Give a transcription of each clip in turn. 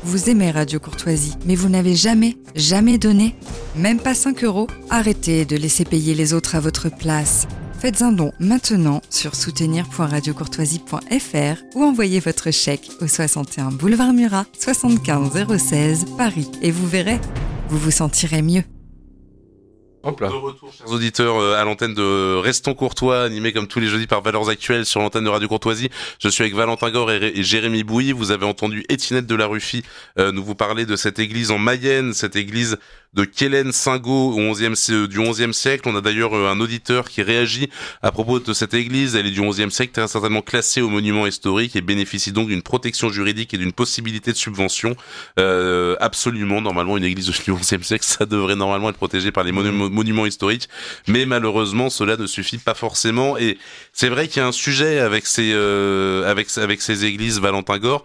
Vous aimez Radio Courtoisie, mais vous n'avez jamais donné, même pas 5 €? Arrêtez de laisser payer les autres à votre place. Faites un don maintenant sur soutenir.radiocourtoisie.fr ou envoyez votre chèque au 61 boulevard Murat, 75 016 Paris. Et vous verrez, vous vous sentirez mieux. De retour, chers auditeurs, à l'antenne de Restons Courtois, animé comme tous les jeudis par Valeurs Actuelles sur l'antenne de Radio Courtoisie. Je suis avec Valentin Gore et Jérémy Bouilly. Vous avez entendu Étinette de la Ruffy nous vous parler de cette église en Mayenne, cette église de Quélen-Singaud du XIe siècle. On a d'ailleurs un auditeur qui réagit à propos de cette église. Elle est du XIe siècle, très certainement classée au monument historique et bénéficie donc d'une protection juridique et d'une possibilité de subvention. Absolument, normalement, une église du XIe siècle, ça devrait normalement être protégé par les monuments historiques. Mais malheureusement, cela ne suffit pas forcément. Et c'est vrai qu'il y a un sujet avec ces églises, Valentin Gore.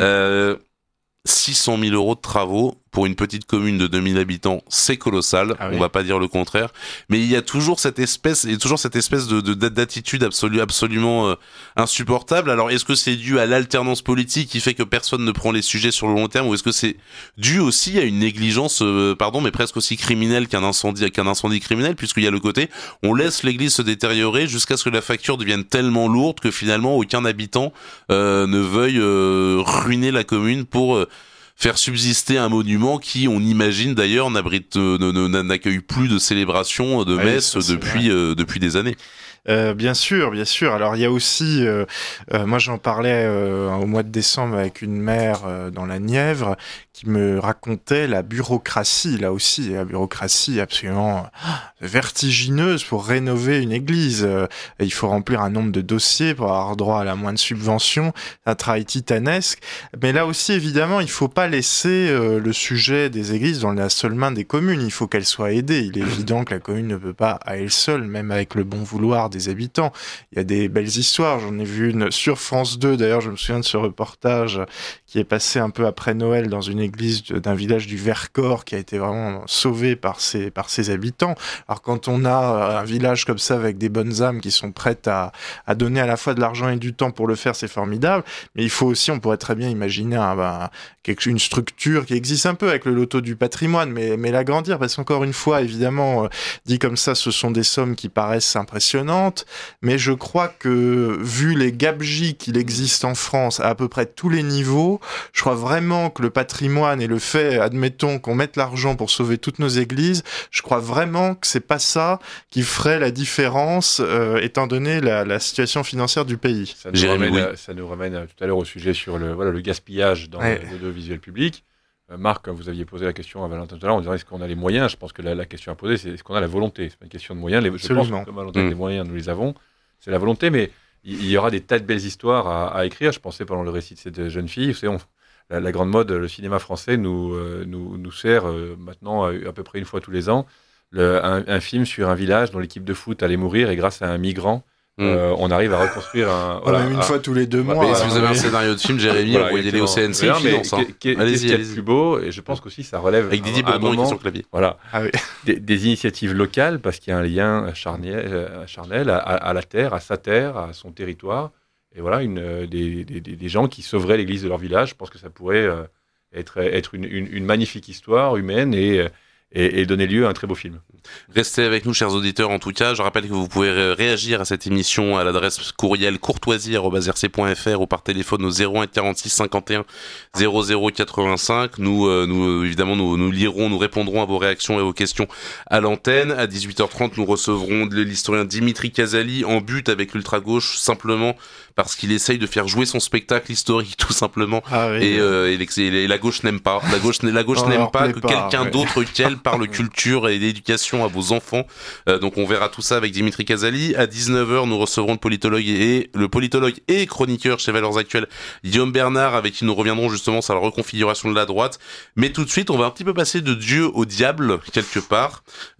600 000 € de travaux pour une petite commune de 2000 habitants, c'est colossal. Ah oui. On va pas dire le contraire, mais il y a toujours cette espèce d'attitude absolument insupportable. Alors, est-ce que c'est dû à l'alternance politique qui fait que personne ne prend les sujets sur le long terme, ou est-ce que c'est dû aussi à une négligence, mais presque aussi criminelle qu'un incendie criminel, puisqu'il y a le côté, on laisse l'église se détériorer jusqu'à ce que la facture devienne tellement lourde que finalement aucun habitant ne veuille ruiner la commune pour faire subsister un monument qui, on imagine d'ailleurs, n'accueille plus de célébrations de messes depuis des années. Bien sûr. Alors il y a aussi, moi j'en parlais au mois de décembre avec une mère dans la Nièvre qui me racontait la bureaucratie, là aussi, la bureaucratie absolument vertigineuse pour rénover une église. Il faut remplir un nombre de dossiers pour avoir droit à la moindre subvention, un travail titanesque. Mais là aussi, évidemment, il faut pas laisser le sujet des églises dans la seule main des communes. Il faut qu'elles soient aidées. Il est évident que la commune ne peut pas à elle seule, même avec le bon vouloir des habitants. Il y a des belles histoires. J'en ai vu une sur France 2. D'ailleurs, je me souviens de ce reportage qui est passé un peu après Noël dans une église d'un village du Vercors qui a été vraiment sauvé par ses habitants. Alors quand on a un village comme ça avec des bonnes âmes qui sont prêtes à donner à la fois de l'argent et du temps pour le faire, c'est formidable. Mais il faut aussi, on pourrait très bien imaginer une structure qui existe un peu avec le loto du patrimoine, mais l'agrandir, parce qu'encore une fois, évidemment, dit comme ça, ce sont des sommes qui paraissent impressionnantes, mais je crois que vu les gabegies qu'il existe en France à peu près tous les niveaux, je crois vraiment que le patrimoine et le fait, admettons, qu'on mette l'argent pour sauver toutes nos églises, je crois vraiment que c'est pas ça qui ferait la différence, étant donné la situation financière du pays. Ça nous ramène tout à l'heure au sujet sur le gaspillage dans l'audiovisuel public. Marc, vous aviez posé la question à Valentin tout à l'heure, on dirait est-ce qu'on a les moyens? Je pense que la question à poser, c'est est-ce qu'on a la volonté? C'est pas une question de moyens. Je pense que comme Valentin, les moyens, nous les avons. C'est la volonté, mais il y aura des tas de belles histoires à écrire. Je pensais pendant le récit de cette jeune fille, vous savez, la grande mode, le cinéma français nous sert maintenant à peu près une fois tous les ans un film sur un village dont l'équipe de foot allait mourir et grâce à un migrant, on arrive à reconstruire une fois tous les 2 mois. Si vous avez un scénario de film, Jérémy, envoyez-les au CNC. Qu'est-ce qu'il y a de plus beau? Et je pense qu'aussi ça relève avec Didier Bourdon qui est sur le clavier. Voilà. Des initiatives locales, parce qu'il y a un lien charnel à la terre, à sa terre, à son territoire. Et voilà, des gens qui sauveraient l'église de leur village. Je pense que ça pourrait être une magnifique histoire humaine et donner lieu à un très beau film. Restez avec nous, chers auditeurs. En tout cas, je rappelle que vous pouvez réagir à cette émission à l'adresse courriel courtoisie@rcf.fr ou par téléphone au 01 46 51 00 85. Nous évidemment, nous lirons, nous répondrons à vos réactions et vos questions à l'antenne. À 18h30, nous recevrons l'historien Dimitri Casali en but avec l'ultra-gauche, simplement parce qu'il essaye de faire jouer son spectacle historique, tout simplement. Et la gauche n'aime pas. La gauche n'aime pas que quelqu'un d'autre qu'elle parle culture et d'éducation à vos enfants. Donc on verra tout ça avec Dimitri Casali. À 19h, nous recevrons le politologue et chroniqueur chez Valeurs Actuelles, Guillaume Bernard, avec qui nous reviendrons justement sur la reconfiguration de la droite. Mais tout de suite, on va un petit peu passer de Dieu au diable, quelque part.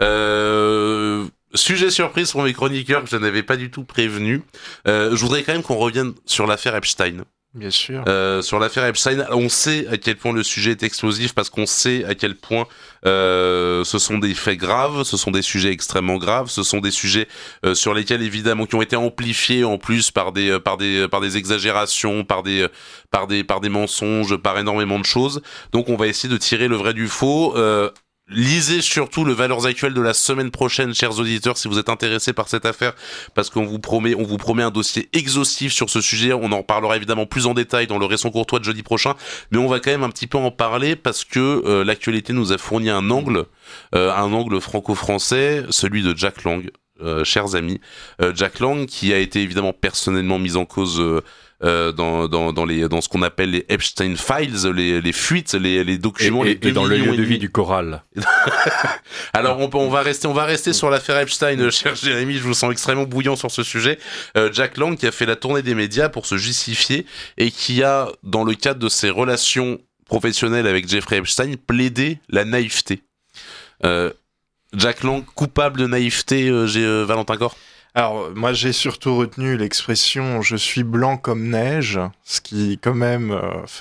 Sujet surprise pour mes chroniqueurs que je n'avais pas du tout prévenu. Je voudrais quand même qu'on revienne sur l'affaire Epstein. Bien sûr. Sur l'affaire Epstein, on sait à quel point le sujet est explosif parce qu'on sait à quel point ce sont des faits graves, ce sont des sujets extrêmement graves, ce sont des sujets sur lesquels évidemment qui ont été amplifiés en plus par des exagérations, par des mensonges, par énormément de choses. Donc on va essayer de tirer le vrai du faux. Lisez surtout le Valeurs Actuelles de la semaine prochaine, chers auditeurs, si vous êtes intéressés par cette affaire, parce qu'on vous promet un dossier exhaustif sur ce sujet. On en parlera évidemment plus en détail dans le Récent Courtois de jeudi prochain, mais on va quand même un petit peu en parler parce que l'actualité nous a fourni un angle franco-français, celui de Jack Lang. Chers amis, Jack Lang, qui a été évidemment personnellement mis en cause dans ce qu'on appelle les Epstein Files, les fuites, les documents, et dans le lieu de vie du Coral. Alors on va rester sur l'affaire Epstein, cher Jérémy, je vous sens extrêmement bouillant sur ce sujet. Jack Lang qui a fait la tournée des médias pour se justifier et qui a, dans le cadre de ses relations professionnelles avec Jeffrey Epstein, plaidé la naïveté. Jack Lang, coupable de naïveté, Valentin Corre ? Alors, moi, j'ai surtout retenu l'expression « je suis blanc comme neige », ce qui, quand même,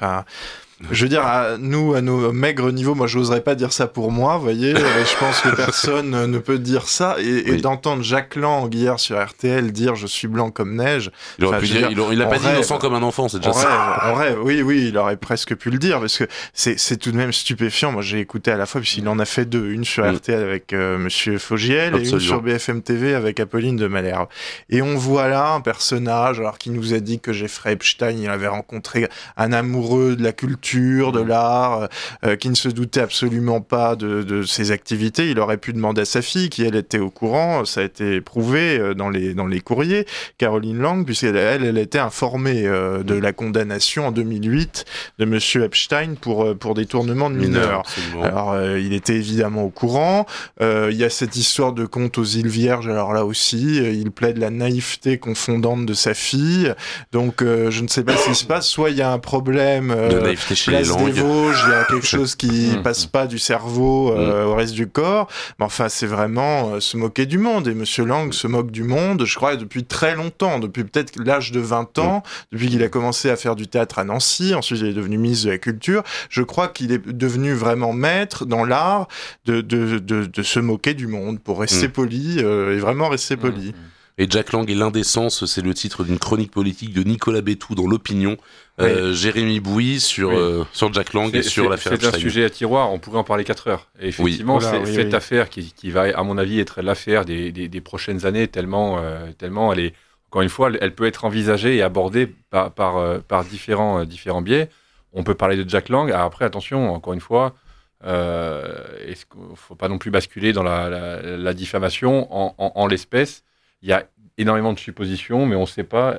je veux dire, à nos maigres niveaux, moi, j'oserais pas dire ça pour moi, vous voyez, je pense que personne ne peut dire ça, et d'entendre Jack Lang hier sur RTL dire « je suis blanc comme neige », il aurait pu dire, il a pas dit innocent comme un enfant, c'est déjà ça. En rêve, oui, il aurait presque pu le dire, parce que c'est tout de même stupéfiant. Moi, j'ai écouté à la fois, puisqu'il en a fait deux, une sur RTL avec Monsieur Fogiel, et une sur BFM TV avec Apolline de Malherbe. Et on voit là un personnage, alors qui nous a dit que Jeffrey Epstein, il avait rencontré un amoureux de la culture, de l'art, qui ne se doutait absolument pas de ses activités. Il aurait pu demander à sa fille, qui elle était au courant, ça a été prouvé dans les courriers, Caroline Lang, puisqu'elle était informée de la condamnation en 2008 de Monsieur Epstein pour détournement de mineurs. Alors, il était évidemment au courant. Il y a cette histoire de conte aux îles Vierges, alors là aussi, il plaide la naïveté confondante de sa fille. Donc, je ne sais pas ce qui se passe. Soit il y a un problème de naïveté chez place les langues. des Vosges, il y a quelque chose qui passe pas du cerveau au reste du corps. Mais enfin, c'est vraiment se moquer du monde. Et Monsieur Lang se moque du monde, je crois, depuis très longtemps, depuis peut-être l'âge de 20 ans, depuis qu'il a commencé à faire du théâtre à Nancy. Ensuite, il est devenu ministre de la Culture. Je crois qu'il est devenu vraiment maître dans l'art de se moquer du monde, pour rester poli, et vraiment rester poli. Et Jack Lang et l'indécence, c'est le titre d'une chronique politique de Nicolas Bétou dans l'Opinion. Jérémy Bouy sur Jack Lang et sur l'affaire Epstein. C'est un sujet à tiroir, on pourrait en parler 4 heures. Et effectivement, cette affaire qui va, à mon avis, être l'affaire des prochaines années, tellement elle est, encore une fois, elle peut être envisagée et abordée par différents biais. On peut parler de Jack Lang. Alors après, attention, encore une fois, il ne faut pas non plus basculer dans la diffamation en l'espèce. Il y a énormément de suppositions, mais on ne sait pas.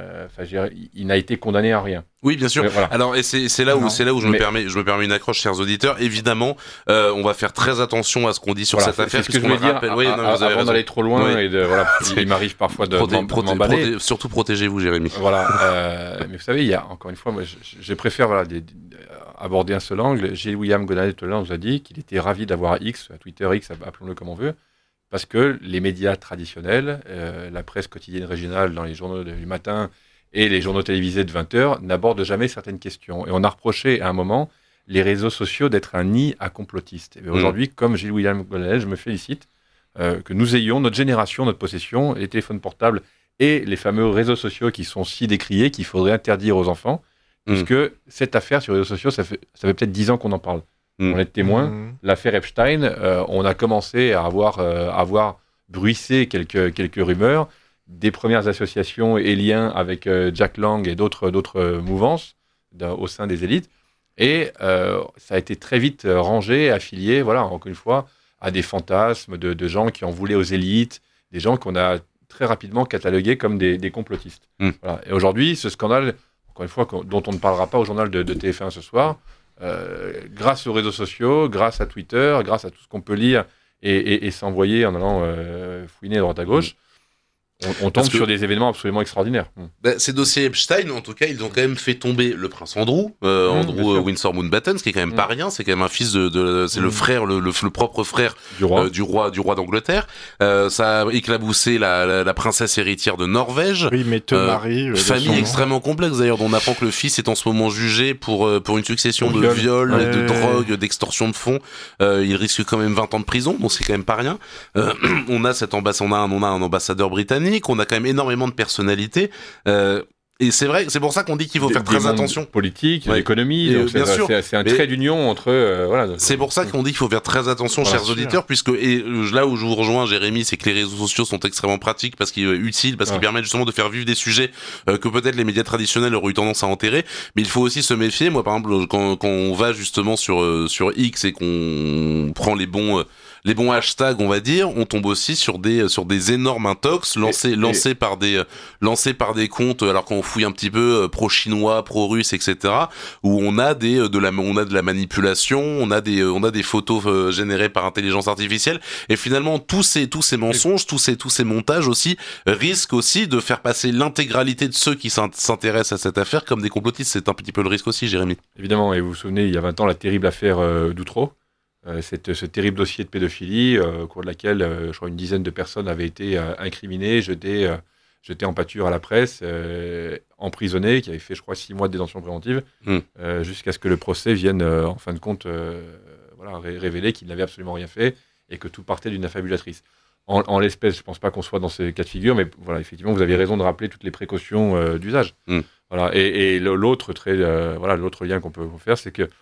Il n'a été condamné à rien. Oui, bien sûr. Voilà. Alors, et c'est là où je me permets une accroche, chers auditeurs. Évidemment, on va faire très attention à ce qu'on dit sur cette affaire. C'est ce que je voulais dire. Avant d'aller trop loin, il m'arrive parfois de m'emballer. Surtout protégez-vous, Jérémy. Voilà. Mais vous savez, il y a encore une fois, moi, je préfère aborder un seul angle. William Gonadet tout à l'heure nous a dit qu'il était ravi d'avoir X, Twitter X, appelons-le comme on veut. Parce que les médias traditionnels, la presse quotidienne régionale dans les journaux du matin et les journaux télévisés de 20h n'abordent jamais certaines questions. Et on a reproché à un moment les réseaux sociaux d'être un nid à complotistes. Et aujourd'hui, comme Gilles William Gonadet, je me félicite que nous ayons, notre génération, notre possession, les téléphones portables et les fameux réseaux sociaux qui sont si décriés qu'il faudrait interdire aux enfants, puisque cette affaire sur les réseaux sociaux, ça fait peut-être 10 ans qu'on en parle. On est témoin. L'affaire Epstein, on a commencé à avoir bruissé quelques rumeurs, des premières associations et liens avec Jack Lang et d'autres mouvances au sein des élites. Et ça a été très vite rangé, affilié, voilà, encore une fois, à des fantasmes de gens qui en voulaient aux élites, des gens qu'on a très rapidement catalogués comme des complotistes. Voilà. Et aujourd'hui, ce scandale, encore une fois, dont on ne parlera pas au journal de TF1 ce soir, grâce aux réseaux sociaux, grâce à Twitter, grâce à tout ce qu'on peut lire et s'envoyer en allant fouiner à droite à gauche, On tombe sur des événements absolument extraordinaires. Ces dossiers Epstein, en tout cas, ils ont quand même fait tomber le prince Andrew, Windsor Mountbatten, ce qui est quand même pas rien. C'est quand même un fils c'est le frère, le propre frère du roi d'Angleterre. Ça a éclaboussé la princesse héritière de Norvège. Oui, mais Marie, famille extrêmement complexe d'ailleurs, dont on apprend que le fils est en ce moment jugé pour une succession de viols, de drogue, d'extorsion de fonds. Il risque quand même 20 ans de prison, donc c'est quand même pas rien. On a un ambassadeur britannique, on a quand même énormément de personnalités. Et c'est vrai, c'est pour ça qu'on dit qu'il faut faire très attention. Politique, l'économie, donc bien sûr. C'est un trait d'union entre. C'est pour ça qu'on dit qu'il faut faire très attention, chers auditeurs, puisque là où je vous rejoins, Jérémy, c'est que les réseaux sociaux sont extrêmement pratiques parce qu'ils permettent justement de faire vivre des sujets que peut-être les médias traditionnels auraient eu tendance à enterrer. Mais il faut aussi se méfier. Moi, par exemple, quand on va justement sur X et qu'on prend les bons hashtags, on va dire, on tombe aussi sur des énormes intox lancés par des comptes, alors qu'on fouille un petit peu pro-chinois, pro-russe, etc., où on a de la manipulation, on a des photos générées par intelligence artificielle, et finalement tous ces mensonges, tous ces montages aussi risquent aussi de faire passer l'intégralité de ceux qui s'intéressent à cette affaire comme des complotistes. C'est un petit peu le risque aussi, Jérémy. Évidemment, et vous vous souvenez, il y a 20 ans, la terrible affaire d'Outreau. Ce terrible dossier de pédophilie au cours de laquelle je crois une dizaine de personnes avaient été incriminées, jetées en pâture à la presse, emprisonnées, qui avaient fait je crois 6 mois de détention préventive, jusqu'à ce que le procès vienne en fin de compte révéler qu'il n'avait absolument rien fait et que tout partait d'une affabulatrice. En l'espèce, je ne pense pas qu'on soit dans ces cas de figure, mais voilà, effectivement, vous avez raison de rappeler toutes les précautions d'usage. Voilà, et l'autre lien qu'on peut faire, c'est que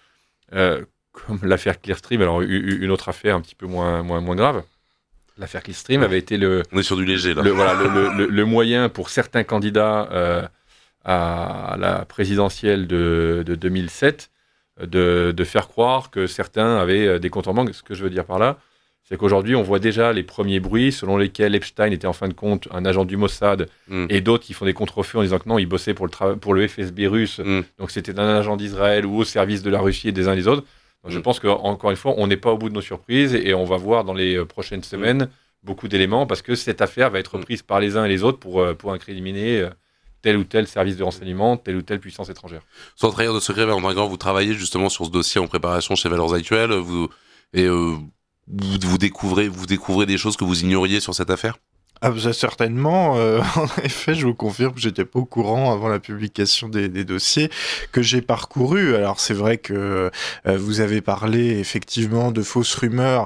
comme l'affaire Clearstream, alors une autre affaire un petit peu moins grave, l'affaire Clearstream avait été on est sur du léger là. le moyen pour certains candidats à la présidentielle de 2007 de faire croire que certains avaient des comptes en banque. Ce que je veux dire par là, c'est qu'aujourd'hui on voit déjà les premiers bruits selon lesquels Epstein était en fin de compte un agent du Mossad et d'autres qui font des contre-feux en disant que non, il bossait pour le FSB russe, donc c'était un agent d'Israël ou au service de la Russie et des uns et des autres. Donc, je pense qu'encore une fois, on n'est pas au bout de nos surprises et on va voir dans les prochaines semaines beaucoup d'éléments parce que cette affaire va être prise par les uns et les autres pour incriminer tel ou tel service de renseignement, telle ou telle puissance étrangère. Sans trahir de secret, Valentin Grand, vous travaillez justement sur ce dossier en préparation chez Valeurs Actuelles. Vous découvrez des choses que vous ignoriez sur cette affaire ? Ah, ça, certainement. En effet, je vous confirme que j'étais pas au courant avant la publication des dossiers que j'ai parcourus. Alors, c'est vrai que vous avez parlé effectivement de fausses rumeurs.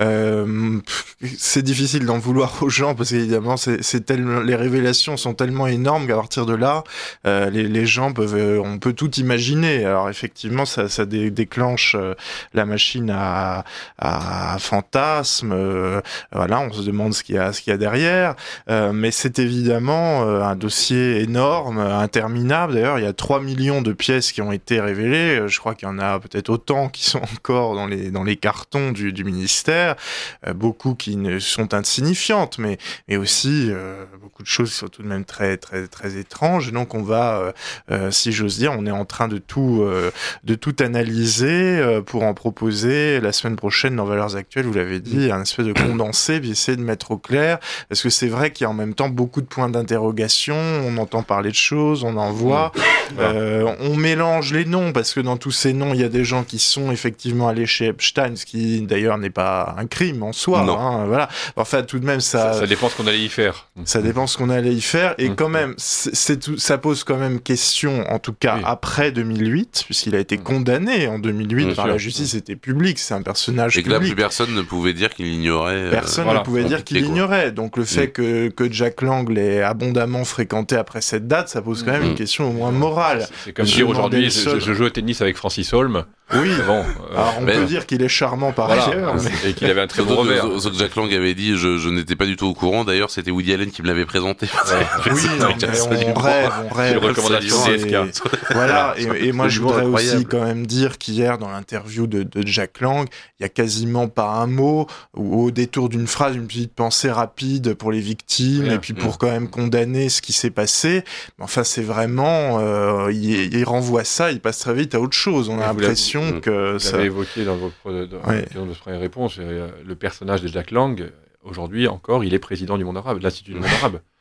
C'est difficile d'en vouloir aux gens parce qu'évidemment, les révélations sont tellement énormes qu'à partir de là, les gens on peut tout imaginer. Alors, effectivement, ça déclenche la machine à fantasmes. Voilà, on se demande ce qu'il y a derrière. Mais c'est évidemment un dossier énorme, interminable. D'ailleurs, il y a 3 millions de pièces qui ont été révélées. Je crois qu'il y en a peut-être autant qui sont encore dans les cartons du ministère. Beaucoup qui ne sont insignifiantes, mais aussi beaucoup de choses qui sont tout de même très, très, très étranges. Donc, on va, si j'ose dire, on est en train de tout analyser pour en proposer la semaine prochaine dans Valeurs Actuelles. Vous l'avez dit, un espèce de condensé, puis essayer de mettre au clair. Parce que c'est vrai qu'il y a en même temps beaucoup de points d'interrogation, on entend parler de choses, on en voit, on mélange les noms, parce que dans tous ces noms, il y a des gens qui sont effectivement allés chez Epstein, ce qui d'ailleurs n'est pas un crime en soi. Voilà. Enfin, tout de même, ça dépend ce qu'on allait y faire. Ça dépend ce qu'on allait y faire, et quand même, ça pose quand même question, en tout cas après 2008, puisqu'il a été condamné en 2008 par la justice, c'était public, c'est un personnage public. Et que là, plus personne ne pouvait dire qu'il ignorait. Personne ne pouvait dire qu'il ignorait, donc le fait que Jack Lang l'ait abondamment fréquenté après cette date, ça pose quand même une question au moins morale. C'est comme dire aujourd'hui, je joue au tennis avec Francis Holm. Oui, bon. Alors on peut dire qu'il est charmant par ailleurs. Et qu'il avait un très bon revers. Ce que Jack Lang avait dit, je n'étais pas du tout au courant. D'ailleurs, c'était Woody Allen qui me l'avait présenté. Oui, on rêve. Recommandation DSK. Voilà, et moi je voudrais aussi quand même dire qu'hier, dans l'interview de Jack Lang, il y a quasiment pas un mot, ou au détour d'une phrase, une petite pensée rapide pour les victimes, et puis pour quand même condamner ce qui s'est passé. Mais enfin, c'est vraiment, il renvoie ça, il passe très vite à autre chose. On a l'impression que ça... Vous l'avez évoqué dans votre première réponse, le personnage de Jack Lang, aujourd'hui encore, il est président du monde arabe, de l'Institut du monde arabe.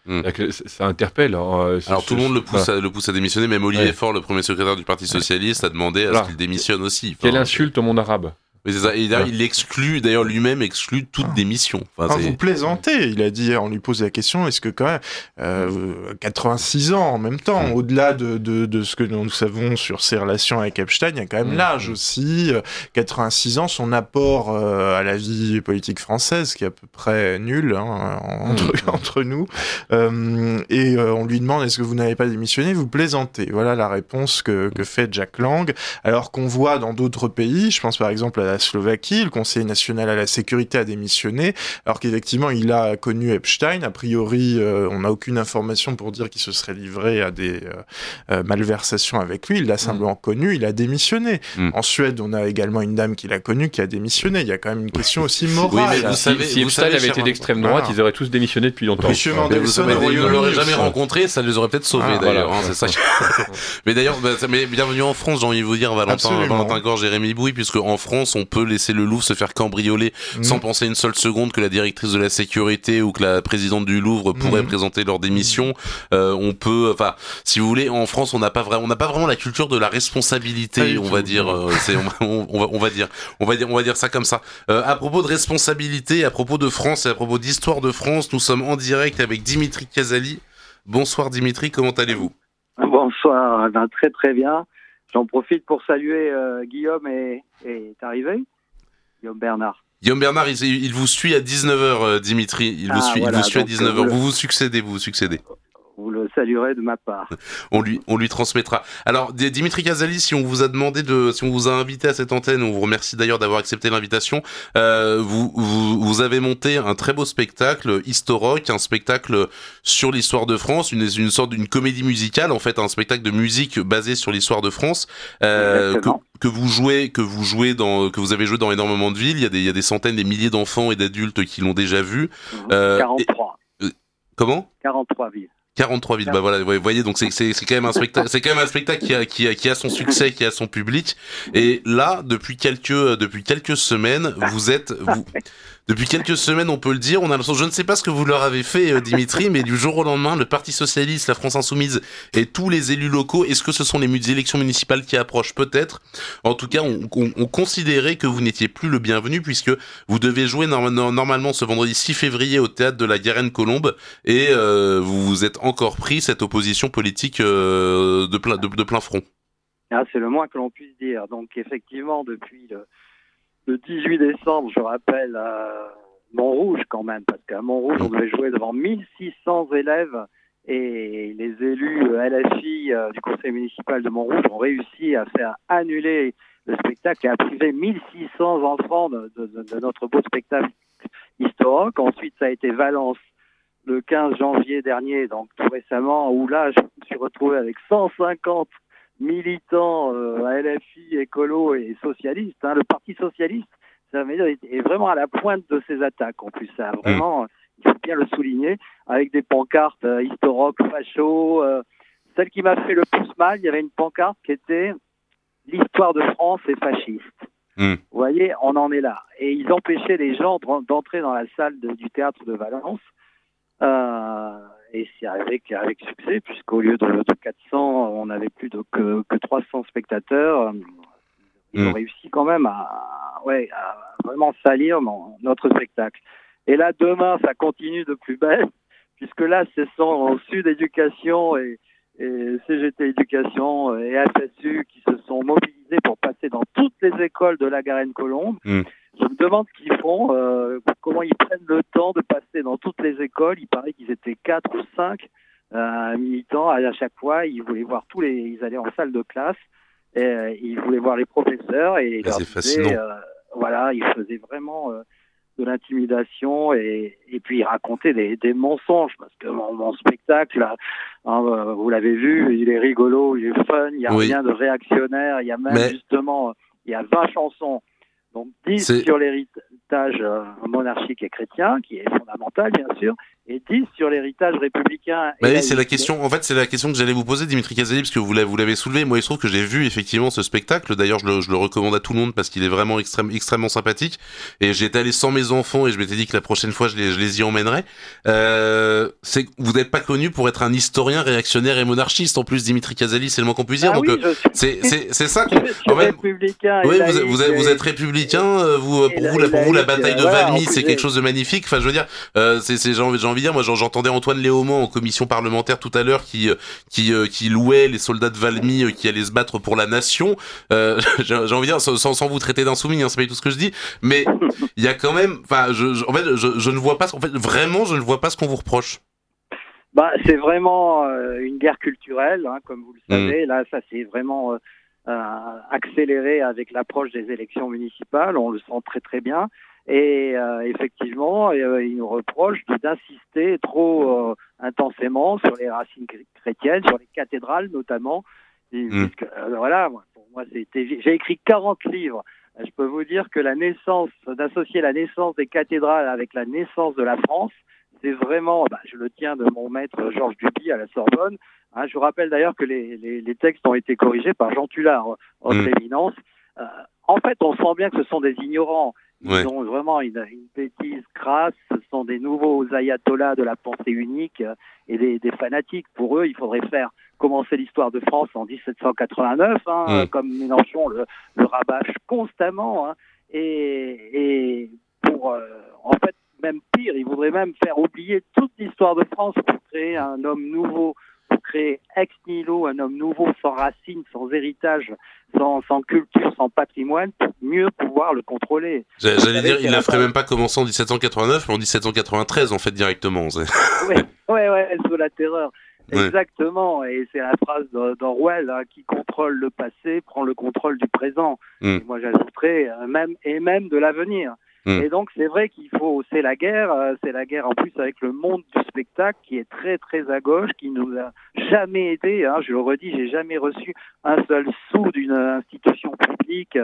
Ça interpelle. Alors tout le monde le pousse à démissionner, même Olivier Faure, le premier secrétaire du Parti Socialiste, a demandé à ce qu'il démissionne aussi. Quelle insulte au monde arabe. Oui, c'est ça. Et d'ailleurs, il exclut, lui-même exclut toute démission. Vous plaisantez, il a dit, on lui pose la question, est-ce que quand même, 86 ans en même temps, au-delà de ce que nous savons sur ses relations avec Epstein, il y a quand même l'âge aussi, 86 ans, son apport à la vie politique française, qui est à peu près nul entre nous, et on lui demande, est-ce que vous n'avez pas démissionné? Vous plaisantez. Voilà la réponse que fait Jack Lang, alors qu'on voit dans d'autres pays, je pense par exemple à la Slovaquie, le Conseil national à la sécurité a démissionné, alors qu'effectivement il a connu Epstein. A priori, on n'a aucune information pour dire qu'il se serait livré à des malversations avec lui. Il l'a simplement connu, il a démissionné. En Suède, on a également une dame qui l'a connu, qui a démissionné. Il y a quand même une question aussi morale. Oui, mais si Epstein avait été d'extrême droite, ils auraient tous démissionné depuis longtemps. Monsieur Mandelson, ils ne l'auraient jamais rencontré, ça les aurait peut-être sauvés d'ailleurs. Voilà. C'est ça. Mais d'ailleurs, bienvenue en France, j'ai envie de vous dire, Valentin Gore, Jérémy Bouy, puisque en France, on peut laisser le Louvre se faire cambrioler sans penser une seule seconde que la directrice de la sécurité ou que la présidente du Louvre pourrait présenter leur démission. On peut, si vous voulez, en France, on n'a pas vraiment la culture de la responsabilité, on va dire ça comme ça. À propos de responsabilité, à propos de France et à propos d'histoire de France, nous sommes en direct avec Dimitri Casali. Bonsoir Dimitri, comment allez-vous? Bonsoir, très très bien. J'en profite pour saluer Guillaume est arrivé. Guillaume Bernard. Guillaume Bernard, il vous suit à 19h, Dimitri. Il vous suit à 19h. Vous succédez. Vous le saluerez de ma part. On lui transmettra. Alors, Dimitri Casali, si on vous a invité à cette antenne, on vous remercie d'ailleurs d'avoir accepté l'invitation. Vous avez monté un très beau spectacle, Historock, un spectacle sur l'histoire de France, une sorte d'une comédie musicale, en fait, un spectacle de musique basé sur l'histoire de France, que vous avez joué dans énormément de villes. Il y a des centaines, des milliers d'enfants et d'adultes qui l'ont déjà vu. 43. Comment? 43 villes. 43 villes, voilà, vous voyez, donc c'est quand même un spectacle qui a son succès, qui a son public. Et là, depuis quelques semaines, depuis quelques semaines, on peut le dire, on a l'impression, je ne sais pas ce que vous leur avez fait, Dimitri, mais du jour au lendemain, le Parti Socialiste, la France Insoumise et tous les élus locaux, est-ce que ce sont les élections municipales qui approchent? Peut-être. En tout cas, on considérait que vous n'étiez plus le bienvenu puisque vous devez jouer normalement ce vendredi 6 février au théâtre de la Garenne-Colombe et vous vous êtes encore pris cette opposition politique de plein front. C'est le moins que l'on puisse dire. Donc effectivement, depuis le 18 décembre, je rappelle, Montrouge quand même, parce qu'à Montrouge, on devait jouer devant 1600 élèves et les élus LFI du conseil municipal de Montrouge ont réussi à faire annuler le spectacle et à priver 1600 enfants de notre beau spectacle Historock. Ensuite, ça a été Valence le 15 janvier dernier, donc tout récemment, où là, je me suis retrouvé avec 150 militants à LFI, écolo et socialistes. Le Parti Socialiste, ça veut dire, est vraiment à la pointe de ces attaques. En plus, ça vraiment, il faut bien le souligner, avec des pancartes Historock, facho. Celle qui m'a fait le plus mal, il y avait une pancarte qui était « L'histoire de France est fasciste ». Vous voyez, on en est là. Et ils empêchaient les gens d'entrer dans la salle du théâtre de Valence. Et c'est avec succès, puisqu'au lieu de 400, on avait plus que 300 spectateurs. Ils ont réussi quand même à vraiment salir notre spectacle. Et là, demain, ça continue de plus belle, puisque là, ce sont Sud Éducation et CGT Éducation et FSU qui se sont mobilisés pour passer dans toutes les écoles de la Garenne-Colombe. Je me demande ce qu'ils font, comment ils prennent le temps de passer dans toutes les écoles. Il paraît qu'ils étaient 4 ou 5 militants à chaque fois. Ils voulaient voir ils allaient en salle de classe, et ils voulaient voir les professeurs et leur disaient, ils faisaient vraiment de l'intimidation et puis ils racontaient des mensonges parce que mon spectacle, là, vous l'avez vu, il est rigolo, il est fun, il n'y a rien de réactionnaire, il y a même justement, il y a 20 chansons. Donc 10 sur l'héritage monarchique et chrétien, qui est fondamental bien sûr, et 10 sur l'héritage républicain. Bah oui, c'est la question. En fait, c'est la question que j'allais vous poser, Dimitri Casali, parce que vous l'avez soulevé. Moi, il se trouve que j'ai vu effectivement ce spectacle. D'ailleurs, je le recommande à tout le monde parce qu'il est vraiment extrêmement sympathique. Et j'étais allé sans mes enfants et je m'étais dit que la prochaine fois, je les y emmènerais. C'est vous n'êtes pas connu pour être un historien réactionnaire et monarchiste. En plus, Dimitri Casali, c'est le moins qu'on puisse dire. Ah donc, oui, c'est ça qu'on. Je suis républicain. Oui, vous êtes républicain. Pour vous, la bataille de Valmy, c'est quelque chose de magnifique. Enfin, je veux dire, j'ai envie de dire, moi, j'entendais Antoine Léaumont en commission parlementaire tout à l'heure qui louait les soldats de Valmy qui allaient se battre pour la nation. J'ai envie de dire, sans vous traiter d'insoumis, hein, c'est pas du tout ce que je dis, mais il y a quand même, enfin, en fait, je ne vois pas, en fait, vraiment, je ne vois pas ce qu'on vous reproche. Bah, c'est vraiment une guerre culturelle, hein, comme vous le savez. Là, ça s'est vraiment accéléré avec l'approche des élections municipales. On le sent très très bien. Et effectivement, il nous reproche d'insister trop intensément sur les racines chrétiennes, sur les cathédrales notamment. Puisque, voilà, pour moi, j'ai écrit 40 livres. Je peux vous dire que d'associer la naissance des cathédrales avec la naissance de la France, c'est vraiment, je le tiens de mon maître Georges Duby à la Sorbonne. Hein, je vous rappelle d'ailleurs que les textes ont été corrigés par Jean Tullard, votre éminence. En fait, on sent bien que ce sont des ignorants. Ils ont vraiment une bêtise crasse. Ce sont des nouveaux ayatollahs de la pensée unique et des fanatiques. Pour eux, il faudrait commencer l'histoire de France en 1789, comme Mélenchon le rabâche constamment. Hein, et pour, en fait, même pire, ils voudraient même faire oublier toute l'histoire de France pour créer un homme nouveau, pour créer ex nihilo un homme nouveau sans racines, sans héritage, sans culture, sans patrimoine, pour mieux pouvoir le contrôler. J'allais dire, il la ferait même pas commencer en 1789, mais en 1793 en fait directement. Ouais, sous la terreur. Exactement, et c'est la phrase d'Orwell, hein, qui contrôle le passé prend le contrôle du présent. Et moi j'ajouterais même de l'avenir. Et donc c'est vrai c'est la guerre en plus avec le monde du spectacle qui est très très à gauche, qui nous a jamais aidé, hein, je le redis, j'ai jamais reçu un seul sou d'une institution publique,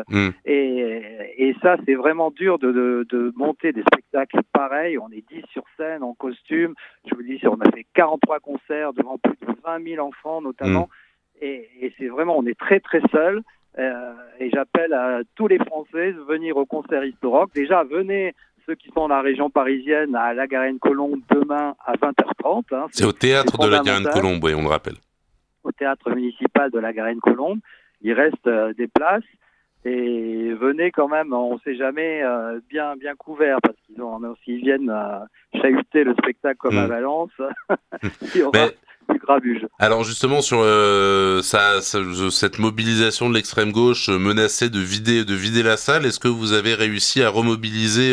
et ça c'est vraiment dur de monter des spectacles pareils. On est 10 sur scène en costume, je vous dis, on a fait 43 concerts devant plus de 20 000 enfants notamment, et c'est vraiment, on est très très seuls. Et j'appelle à tous les Français de venir au concert Histo-Rock. Déjà, venez, ceux qui sont dans la région parisienne, à la Garenne-Colombe demain à 20h30. Hein, c'est au théâtre de la Garenne-Colombe, oui, on le rappelle. Au théâtre municipal de la Garenne-Colombe. Il reste des places. Et venez quand même, on ne sait jamais, bien couverts, parce s'ils viennent chahuter le spectacle comme à Valence, il y aura du grabuge. Alors justement, sur cette mobilisation de l'extrême gauche menaçait de vider la salle, est-ce que vous avez réussi à remobiliser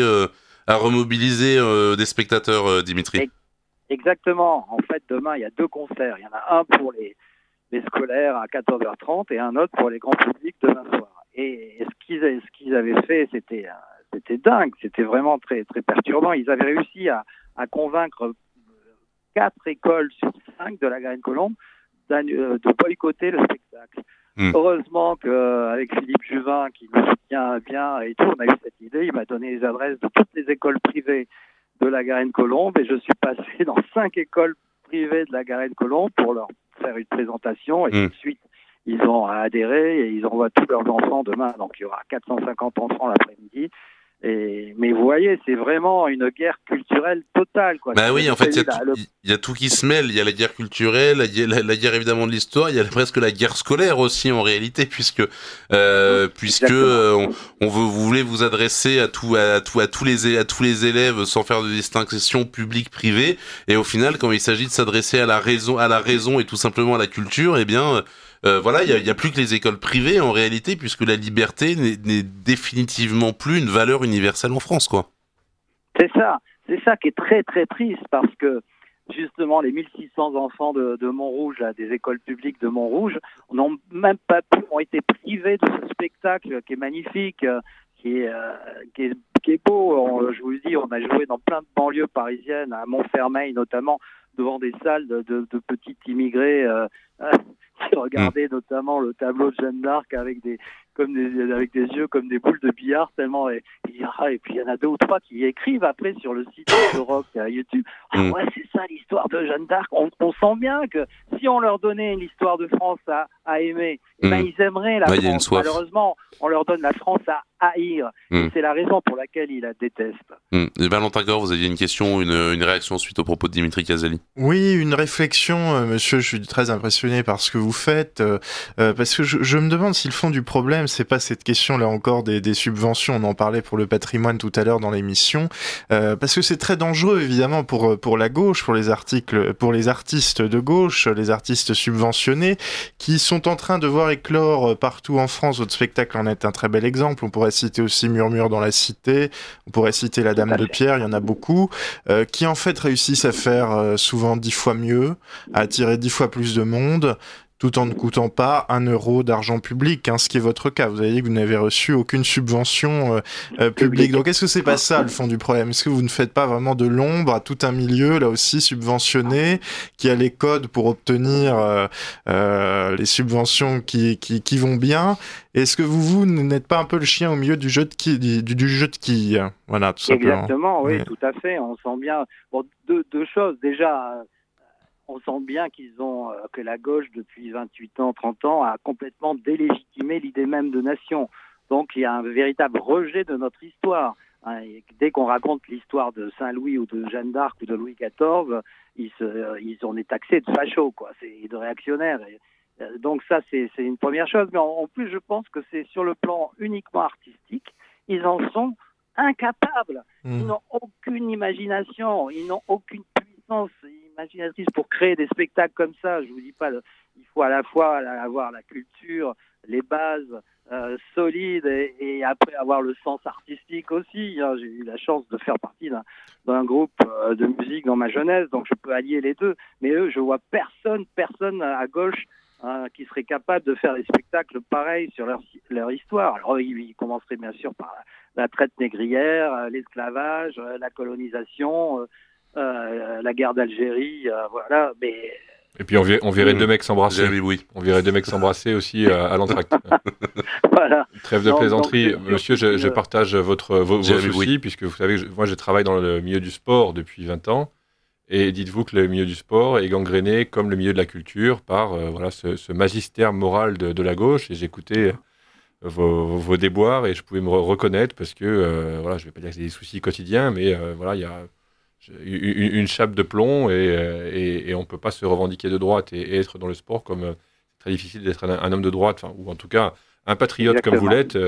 des spectateurs, Dimitri ? Exactement. En fait, demain, il y a 2 concerts. Il y en a un pour les scolaires à 14h30 et un autre pour les grands publics demain soir. Et ce qu'ils avaient fait, c'était dingue. C'était vraiment très, très perturbant. Ils avaient réussi à convaincre 4 écoles sur 5 de la Garenne-Colombe de boycotter le spectacle. Heureusement qu'avec Philippe Juvin, qui nous soutient bien et tout, on a eu cette idée. Il m'a donné les adresses de toutes les écoles privées de la Garenne-Colombe et je suis passé dans 5 écoles privées de la Garenne-Colombe pour leur faire une présentation et tout de suite ils ont adhéré et ils envoient tous leurs enfants demain. Donc il y aura 450 enfants l'après-midi. Mais vous voyez, c'est vraiment une guerre culturelle totale, quoi. Bah oui, en fait, il y a tout qui se mêle. Il y a la guerre culturelle, la guerre évidemment de l'histoire. Il y a presque la guerre scolaire aussi en réalité, puisque vous voulez vous adresser à tous les élèves sans faire de distinction publique-privée. Et au final, quand il s'agit de s'adresser à la raison et tout simplement à la culture, eh bien voilà, il y a plus que les écoles privées en réalité, puisque la liberté n'est définitivement plus une valeur universelle en France, quoi. C'est ça qui est très très triste, parce que justement les 1600 enfants de Montrouge, là, des écoles publiques de Montrouge, ont été privés de ce spectacle qui est magnifique, qui est beau. Je vous le dis, on a joué dans plein de banlieues parisiennes, à Montfermeil notamment, devant des salles de petites immigrés qui regardait notamment le tableau de Jeanne d'Arc avec des yeux comme des boules de billard tellement et puis il y en a 2 ou 3 qui écrivent après sur le site de Rock YouTube. Ouais, c'est ça l'histoire de Jeanne d'Arc. On sent bien que si on leur donnait l'histoire de France à aimer, ils aimeraient la France. Malheureusement, on leur donne la France à haïr. C'est la raison pour laquelle ils la détestent. Valentin Gore, vous aviez une question, une réaction suite aux propos de Dimitri Casali? Oui, une réflexion, monsieur. Je suis très impressionné par ce que vous faites, parce que je me demande si le fond du problème, c'est pas cette question là encore des subventions. On en parlait pour le patrimoine tout à l'heure dans l'émission, parce que c'est très dangereux évidemment pour la gauche, pour les artistes de gauche, les artistes subventionnés qui sont en train de voir éclore partout en France. Votre spectacle en est un très bel exemple. On pourrait citer aussi Murmure dans la Cité, on pourrait citer La Dame de Pierre, il y en a beaucoup, qui en fait réussissent à faire souvent 10 fois mieux, à attirer 10 fois plus de monde, tout en ne coûtant pas 1 euro d'argent public, ce qui est votre cas. Vous avez dit que vous n'avez reçu aucune subvention publique. Donc est-ce que c'est pas ça le fond du problème? Est-ce que vous ne faites pas vraiment de l'ombre à tout un milieu, là aussi subventionné, qui a les codes pour obtenir les subventions qui vont bien? Est-ce que vous n'êtes pas un peu le chien au milieu du jeu de quilles? Voilà, tout simplement. Exactement, oui, tout à fait. On sent bien deux choses. Déjà, on sent bien que la gauche, depuis 28 ans, 30 ans, a complètement délégitimé l'idée même de nation. Donc, il y a un véritable rejet de notre histoire. Et dès qu'on raconte l'histoire de Saint-Louis ou de Jeanne d'Arc ou de Louis XIV, on est taxé de fachos, de réactionnaires. Donc ça, c'est une première chose. Mais en plus, je pense que c'est sur le plan uniquement artistique. Ils en sont incapables. Ils n'ont aucune imagination. Ils n'ont aucune puissance imaginatrice pour créer des spectacles comme ça. Je vous dis pas, il faut à la fois avoir la culture, les bases solides et après avoir le sens artistique aussi. J'ai eu la chance de faire partie d'un groupe de musique dans ma jeunesse, donc je peux allier les deux. Mais eux, je vois personne à gauche qui serait capable de faire des spectacles pareils sur leur histoire. Alors ils commenceraient bien sûr par la traite négrière, l'esclavage, la colonisation, la guerre d'Algérie, voilà. Mais et puis on verrait 2 mecs s'embrasser. Oui. On verrait 2 mecs s'embrasser aussi à l'entracte. Voilà. Trêve de plaisanterie. Monsieur, je partage vos soucis, puisque vous savez, moi je travaille dans le milieu du sport depuis 20 ans. Et dites-vous que le milieu du sport est gangréné comme le milieu de la culture par ce magistère moral de la gauche. Et j'écoutais vos déboires et je pouvais me reconnaître parce que, je ne vais pas dire que c'est des soucis quotidiens, mais il y a une chape de plomb et on ne peut pas se revendiquer de droite et être dans le sport comme c'est très difficile d'être un homme de droite, ou en tout cas un patriote. Exactement. Comme vous l'êtes.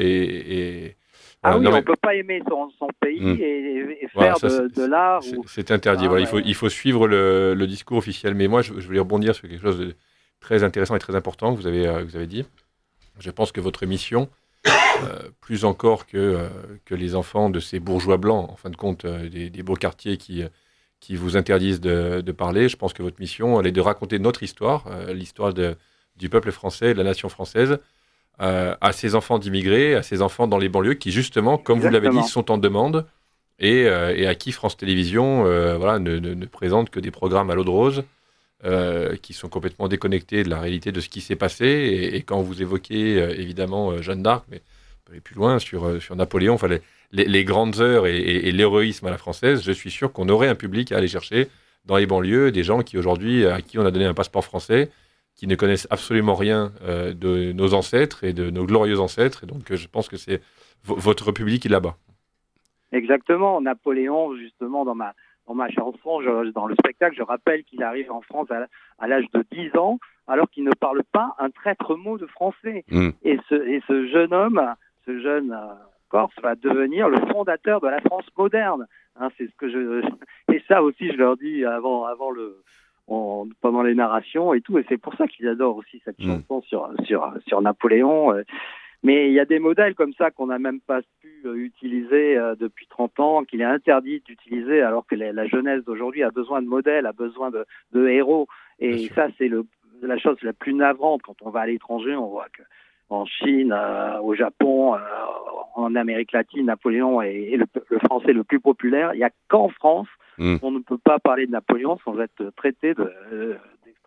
On ne peut pas aimer son pays et faire de l'art. C'est interdit. Il faut suivre le discours officiel. Mais moi, je voulais rebondir sur quelque chose de très intéressant et très important que vous avez dit. Je pense que votre émission, plus encore que les enfants de ces bourgeois blancs, en fin de compte, des beaux quartiers qui vous interdisent de parler, je pense que votre mission, elle est de raconter notre histoire, l'histoire du peuple français, de la nation française, à ces enfants d'immigrés, à ces enfants dans les banlieues qui, justement, comme vous l'avez dit, sont en demande et à qui France Télévisions ne présente que des programmes à l'eau de rose qui sont complètement déconnectés de la réalité de ce qui s'est passé. Et quand vous évoquez, évidemment, Jeanne d'Arc, mais on peut aller plus loin sur Napoléon, les grandes heures et l'héroïsme à la française, je suis sûr qu'on aurait un public à aller chercher dans les banlieues, des gens qui aujourd'hui, à qui on a donné un passeport français, qui ne connaissent absolument rien de nos ancêtres et de nos glorieux ancêtres. Et donc, je pense que c'est votre public qui est là-bas. Exactement. Napoléon, justement, dans ma chanson, dans le spectacle, je rappelle qu'il arrive en France à l'âge de 10 ans, alors qu'il ne parle pas un traître mot de français. Et ce jeune homme, ce jeune Corse, va devenir le fondateur de la France moderne. C'est ce que et ça aussi, je leur dis pendant les narrations et tout, et c'est pour ça qu'ils adorent aussi cette chanson sur Napoléon. Mais il y a des modèles comme ça qu'on n'a même pas pu utiliser depuis 30 ans, qu'il est interdit d'utiliser, alors que la jeunesse d'aujourd'hui a besoin de modèles, a besoin de héros. Et ça, c'est la chose la plus navrante. Quand on va à l'étranger, on voit que en Chine, au Japon, en Amérique latine, Napoléon est le français le plus populaire. Il n'y a qu'en France on ne peut pas parler de Napoléon sans être traité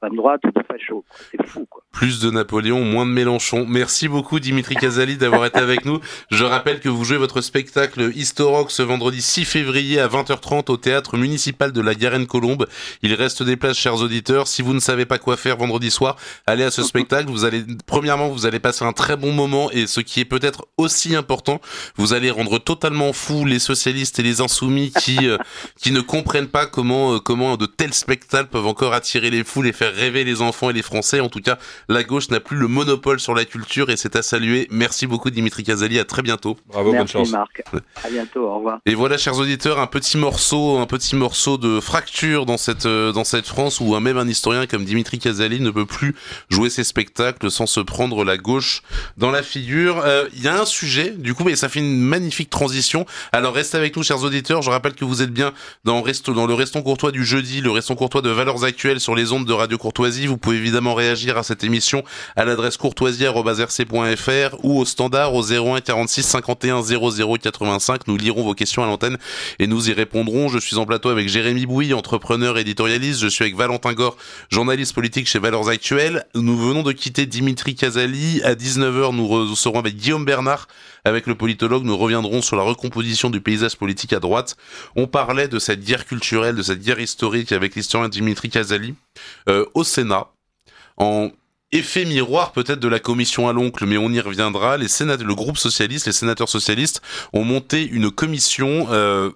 d'extrême droite ou de facho. C'est fou, quoi. Plus de Napoléon, moins de Mélenchon. Merci beaucoup Dimitri Casali d'avoir été avec nous. Je rappelle que vous jouez votre spectacle Historock ce vendredi 6 février à 20h30 au théâtre municipal de la Garenne-Colombe. Il reste des places, chers auditeurs. Si vous ne savez pas quoi faire vendredi soir, allez à ce spectacle. Premièrement, vous allez passer un très bon moment et ce qui est peut-être aussi important, vous allez rendre totalement fous les socialistes et les insoumis qui ne comprennent pas comment de tels spectacles peuvent encore attirer les foules et faire rêver les enfants et les Français. En tout cas, la gauche n'a plus le monopole sur la culture et c'est à saluer. Merci beaucoup Dimitri Casali, à très bientôt. Bravo, merci, bonne chance. Marc. À bientôt, au revoir. Et voilà, chers auditeurs, un petit morceau de fracture dans cette France où même un historien comme Dimitri Casali ne peut plus jouer ses spectacles sans se prendre la gauche dans la figure. Il y a un sujet, du coup, mais ça fait une magnifique transition. Alors restez avec nous, chers auditeurs. Je rappelle que vous êtes bien dans le Reston Courtois du jeudi, le Reston Courtois de Valeurs Actuelles sur les ondes de Radio Courtoisie. Vous pouvez évidemment réagir à cette émission à l'adresse courtoisie@rc.fr ou au standard au 01 46 51 00 85. Nous lirons vos questions à l'antenne et nous y répondrons. Je suis en plateau avec Jérémy Bouy, entrepreneur éditorialiste. Je suis avec Valentin Gore, journaliste politique chez Valeurs Actuelles. Nous venons de quitter Dimitri Casali. À 19h, nous serons avec Guillaume Bernard, avec le politologue. Nous reviendrons sur la recomposition du paysage politique à droite. On parlait de cette guerre culturelle, de cette guerre historique avec l'historien Dimitri Casali au Sénat. En effet miroir peut-être de la commission à l'oncle, mais on y reviendra. Le groupe socialiste, les sénateurs socialistes ont monté une commission,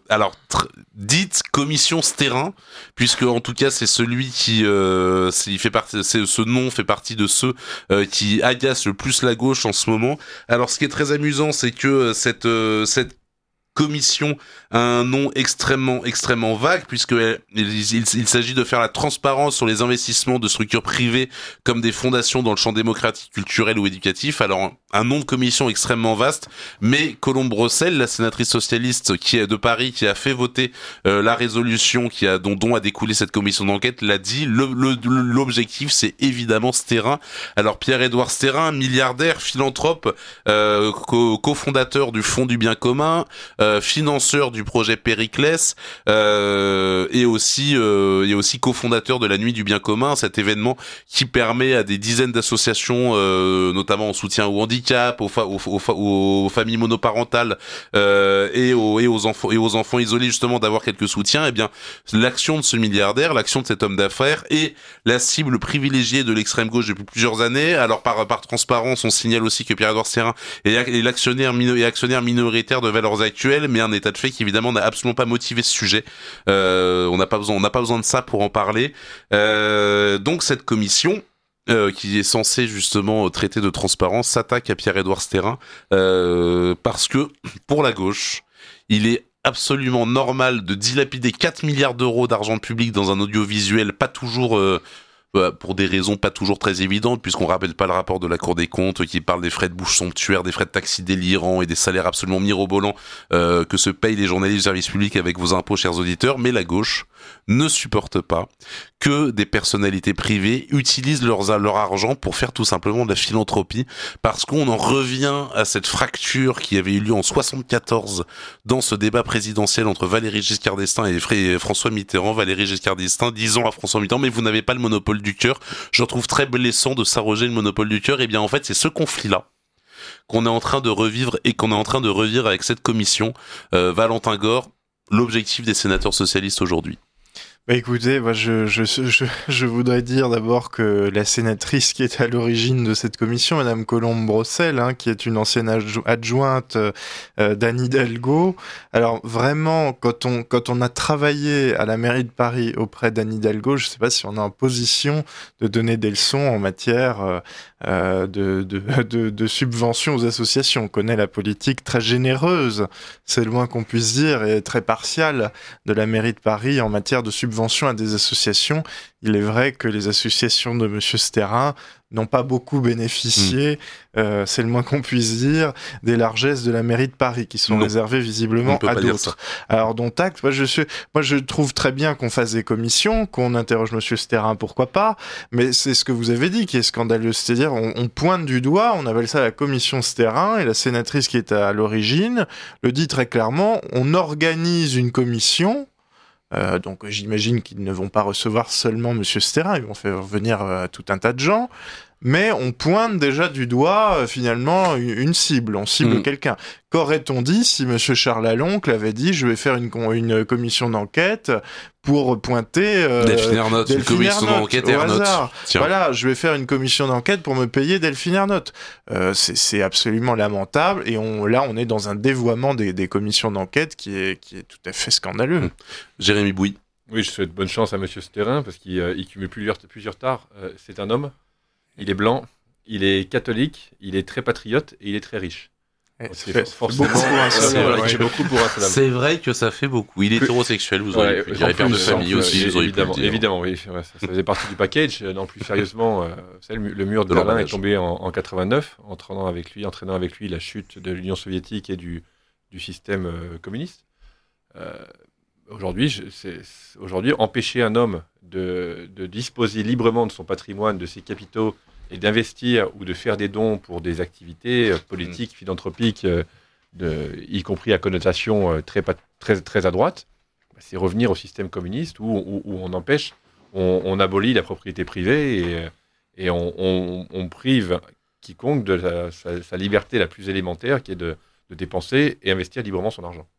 dite commission Stérin, puisque en tout cas c'est celui qui, ce nom fait partie de ceux qui agacent le plus la gauche en ce moment. Alors ce qui est très amusant, c'est que cette commission a un nom extrêmement vague puisqu'il s'agit de faire la transparence sur les investissements de structures privées comme des fondations dans le champ démocratique, culturel ou éducatif. Alors un nom de commission extrêmement vaste, mais Colombe Brossel, la sénatrice socialiste qui est de Paris, qui a fait voter la résolution dont a découlé cette commission d'enquête, l'a dit. L'objectif, c'est évidemment Stérin. Alors Pierre-Édouard Stérin, milliardaire, philanthrope, cofondateur du Fonds du bien commun, financeur du projet Périclès et aussi cofondateur de la Nuit du bien commun, cet événement qui permet à des dizaines d'associations, notamment en soutien au handicap, aux familles monoparentales et aux enfants isolés, justement, d'avoir quelques soutiens. Eh bien, l'action de ce milliardaire, l'action de cet homme d'affaires est la cible privilégiée de l'extrême gauche depuis plusieurs années. Alors par transparence, on signale aussi que Pierre-Édouard Stérin est actionnaire minoritaire de Valeurs Actuelles, mais un état de fait qui évidemment n'a absolument pas motivé ce sujet. On n'a pas besoin de ça pour en parler. Donc cette commission qui est censée justement traiter de transparence s'attaque à Pierre-Édouard Stérin parce que pour la gauche, il est absolument normal de dilapider 4 milliards d'euros d'argent public dans un audiovisuel pas toujours pour des raisons pas toujours très évidentes, puisqu'on rappelle pas le rapport de la Cour des comptes qui parle des frais de bouche somptuaires, des frais de taxi délirants et des salaires absolument mirobolants que se payent les journalistes du service public avec vos impôts, chers auditeurs. Mais la gauche ne supporte pas que des personnalités privées utilisent leur argent pour faire tout simplement de la philanthropie, parce qu'on en revient à cette fracture qui avait eu lieu en 74 dans ce débat présidentiel entre Valéry Giscard d'Estaing et François Mitterrand. Valéry Giscard d'Estaing disant à François Mitterrand: mais vous n'avez pas le monopole du cœur. Je trouve très blessant de s'arroger le monopole du cœur. Et bien en fait, c'est ce conflit-là qu'on est en train de revivre et qu'on est en train de revivre avec cette commission. Valentin Gore, l'objectif des sénateurs socialistes aujourd'hui. Bah écoutez, moi je voudrais dire d'abord que la sénatrice qui est à l'origine de cette commission, Madame Colombe Brossel, qui est une ancienne adjointe d'Anne Hidalgo. Alors vraiment, quand on a travaillé à la mairie de Paris auprès d'Anne Hidalgo, je ne sais pas si on est en position de donner des leçons en matière de subventions aux associations. On connaît la politique très généreuse, c'est le moins qu'on puisse dire, et très partiale de la mairie de Paris en matière de subventions à des associations. Il est vrai que les associations de Monsieur Stérin n'ont pas beaucoup bénéficié, c'est le moins qu'on puisse dire, des largesses de la mairie de Paris, qui sont réservées visiblement à d'autres. Alors, dont acte, moi je trouve très bien qu'on fasse des commissions, qu'on interroge Monsieur Stérin, pourquoi pas, mais c'est ce que vous avez dit qui est scandaleux, c'est-à-dire on pointe du doigt, on appelle ça la commission Stérin, et la sénatrice qui est à l'origine le dit très clairement: on organise une commission Donc j'imagine qu'ils ne vont pas recevoir seulement Monsieur Sterin, ils vont faire venir tout un tas de gens. Mais on pointe déjà du doigt, finalement, une cible. On cible quelqu'un. Qu'aurait-on dit si Monsieur Charles Laloncle avait dit « Je vais faire une commission d'enquête pour pointer... Delphine Ernotte, une commission d'enquête Ernotte. Voilà, je vais faire une commission d'enquête pour me payer Delphine Ernotte. » C'est absolument lamentable. Et là, on est dans un dévoiement des commissions d'enquête qui est tout à fait scandaleux. Jérémy Bouy. Oui, je souhaite bonne chance à Monsieur Sterin, parce qu'il cumule plusieurs tares. C'est un homme. Il est blanc, il est catholique, il est très patriote et il est très riche. C'est forcément beaucoup pour un seul homme. C'est vrai que ça fait beaucoup. Il est hétérosexuel, vous auriez pu dire, père de famille aussi, vous auriez pu le dire. Évidemment, oui. Ça faisait partie du package. Non, plus sérieusement, le mur de Berlin est tombé en 89, entraînant avec lui la chute de l'Union soviétique et du système communiste. Aujourd'hui, empêcher un homme de disposer librement de son patrimoine, de ses capitaux, et d'investir ou de faire des dons pour des activités politiques, philanthropiques, y compris à connotation très à droite, c'est revenir au système communiste où on empêche, on abolit la propriété privée et on prive quiconque de sa liberté la plus élémentaire, qui est de dépenser et investir librement son argent.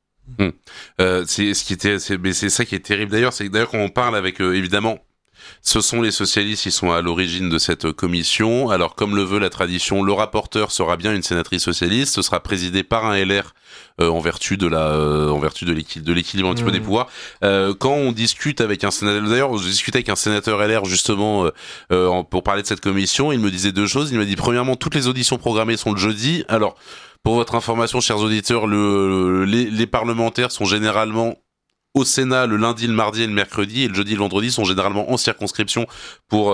C'est ça qui est terrible d'ailleurs, c'est que d'ailleurs quand on parle avec évidemment, ce sont les socialistes qui sont à l'origine de cette commission. Alors comme le veut la tradition, le rapporteur sera bien une sénatrice socialiste, ce sera présidé par un LR en vertu de l'équilibre un petit peu des pouvoirs. Quand on discute avec un sénateur, d'ailleurs je discutais avec un sénateur LR justement pour parler de cette commission, il me disait deux choses. Il me dit premièrement, toutes les auditions programmées sont le jeudi. Alors pour votre information, chers auditeurs, les parlementaires sont généralement au Sénat le lundi, le mardi et le mercredi, et le jeudi et le vendredi sont généralement en circonscription pour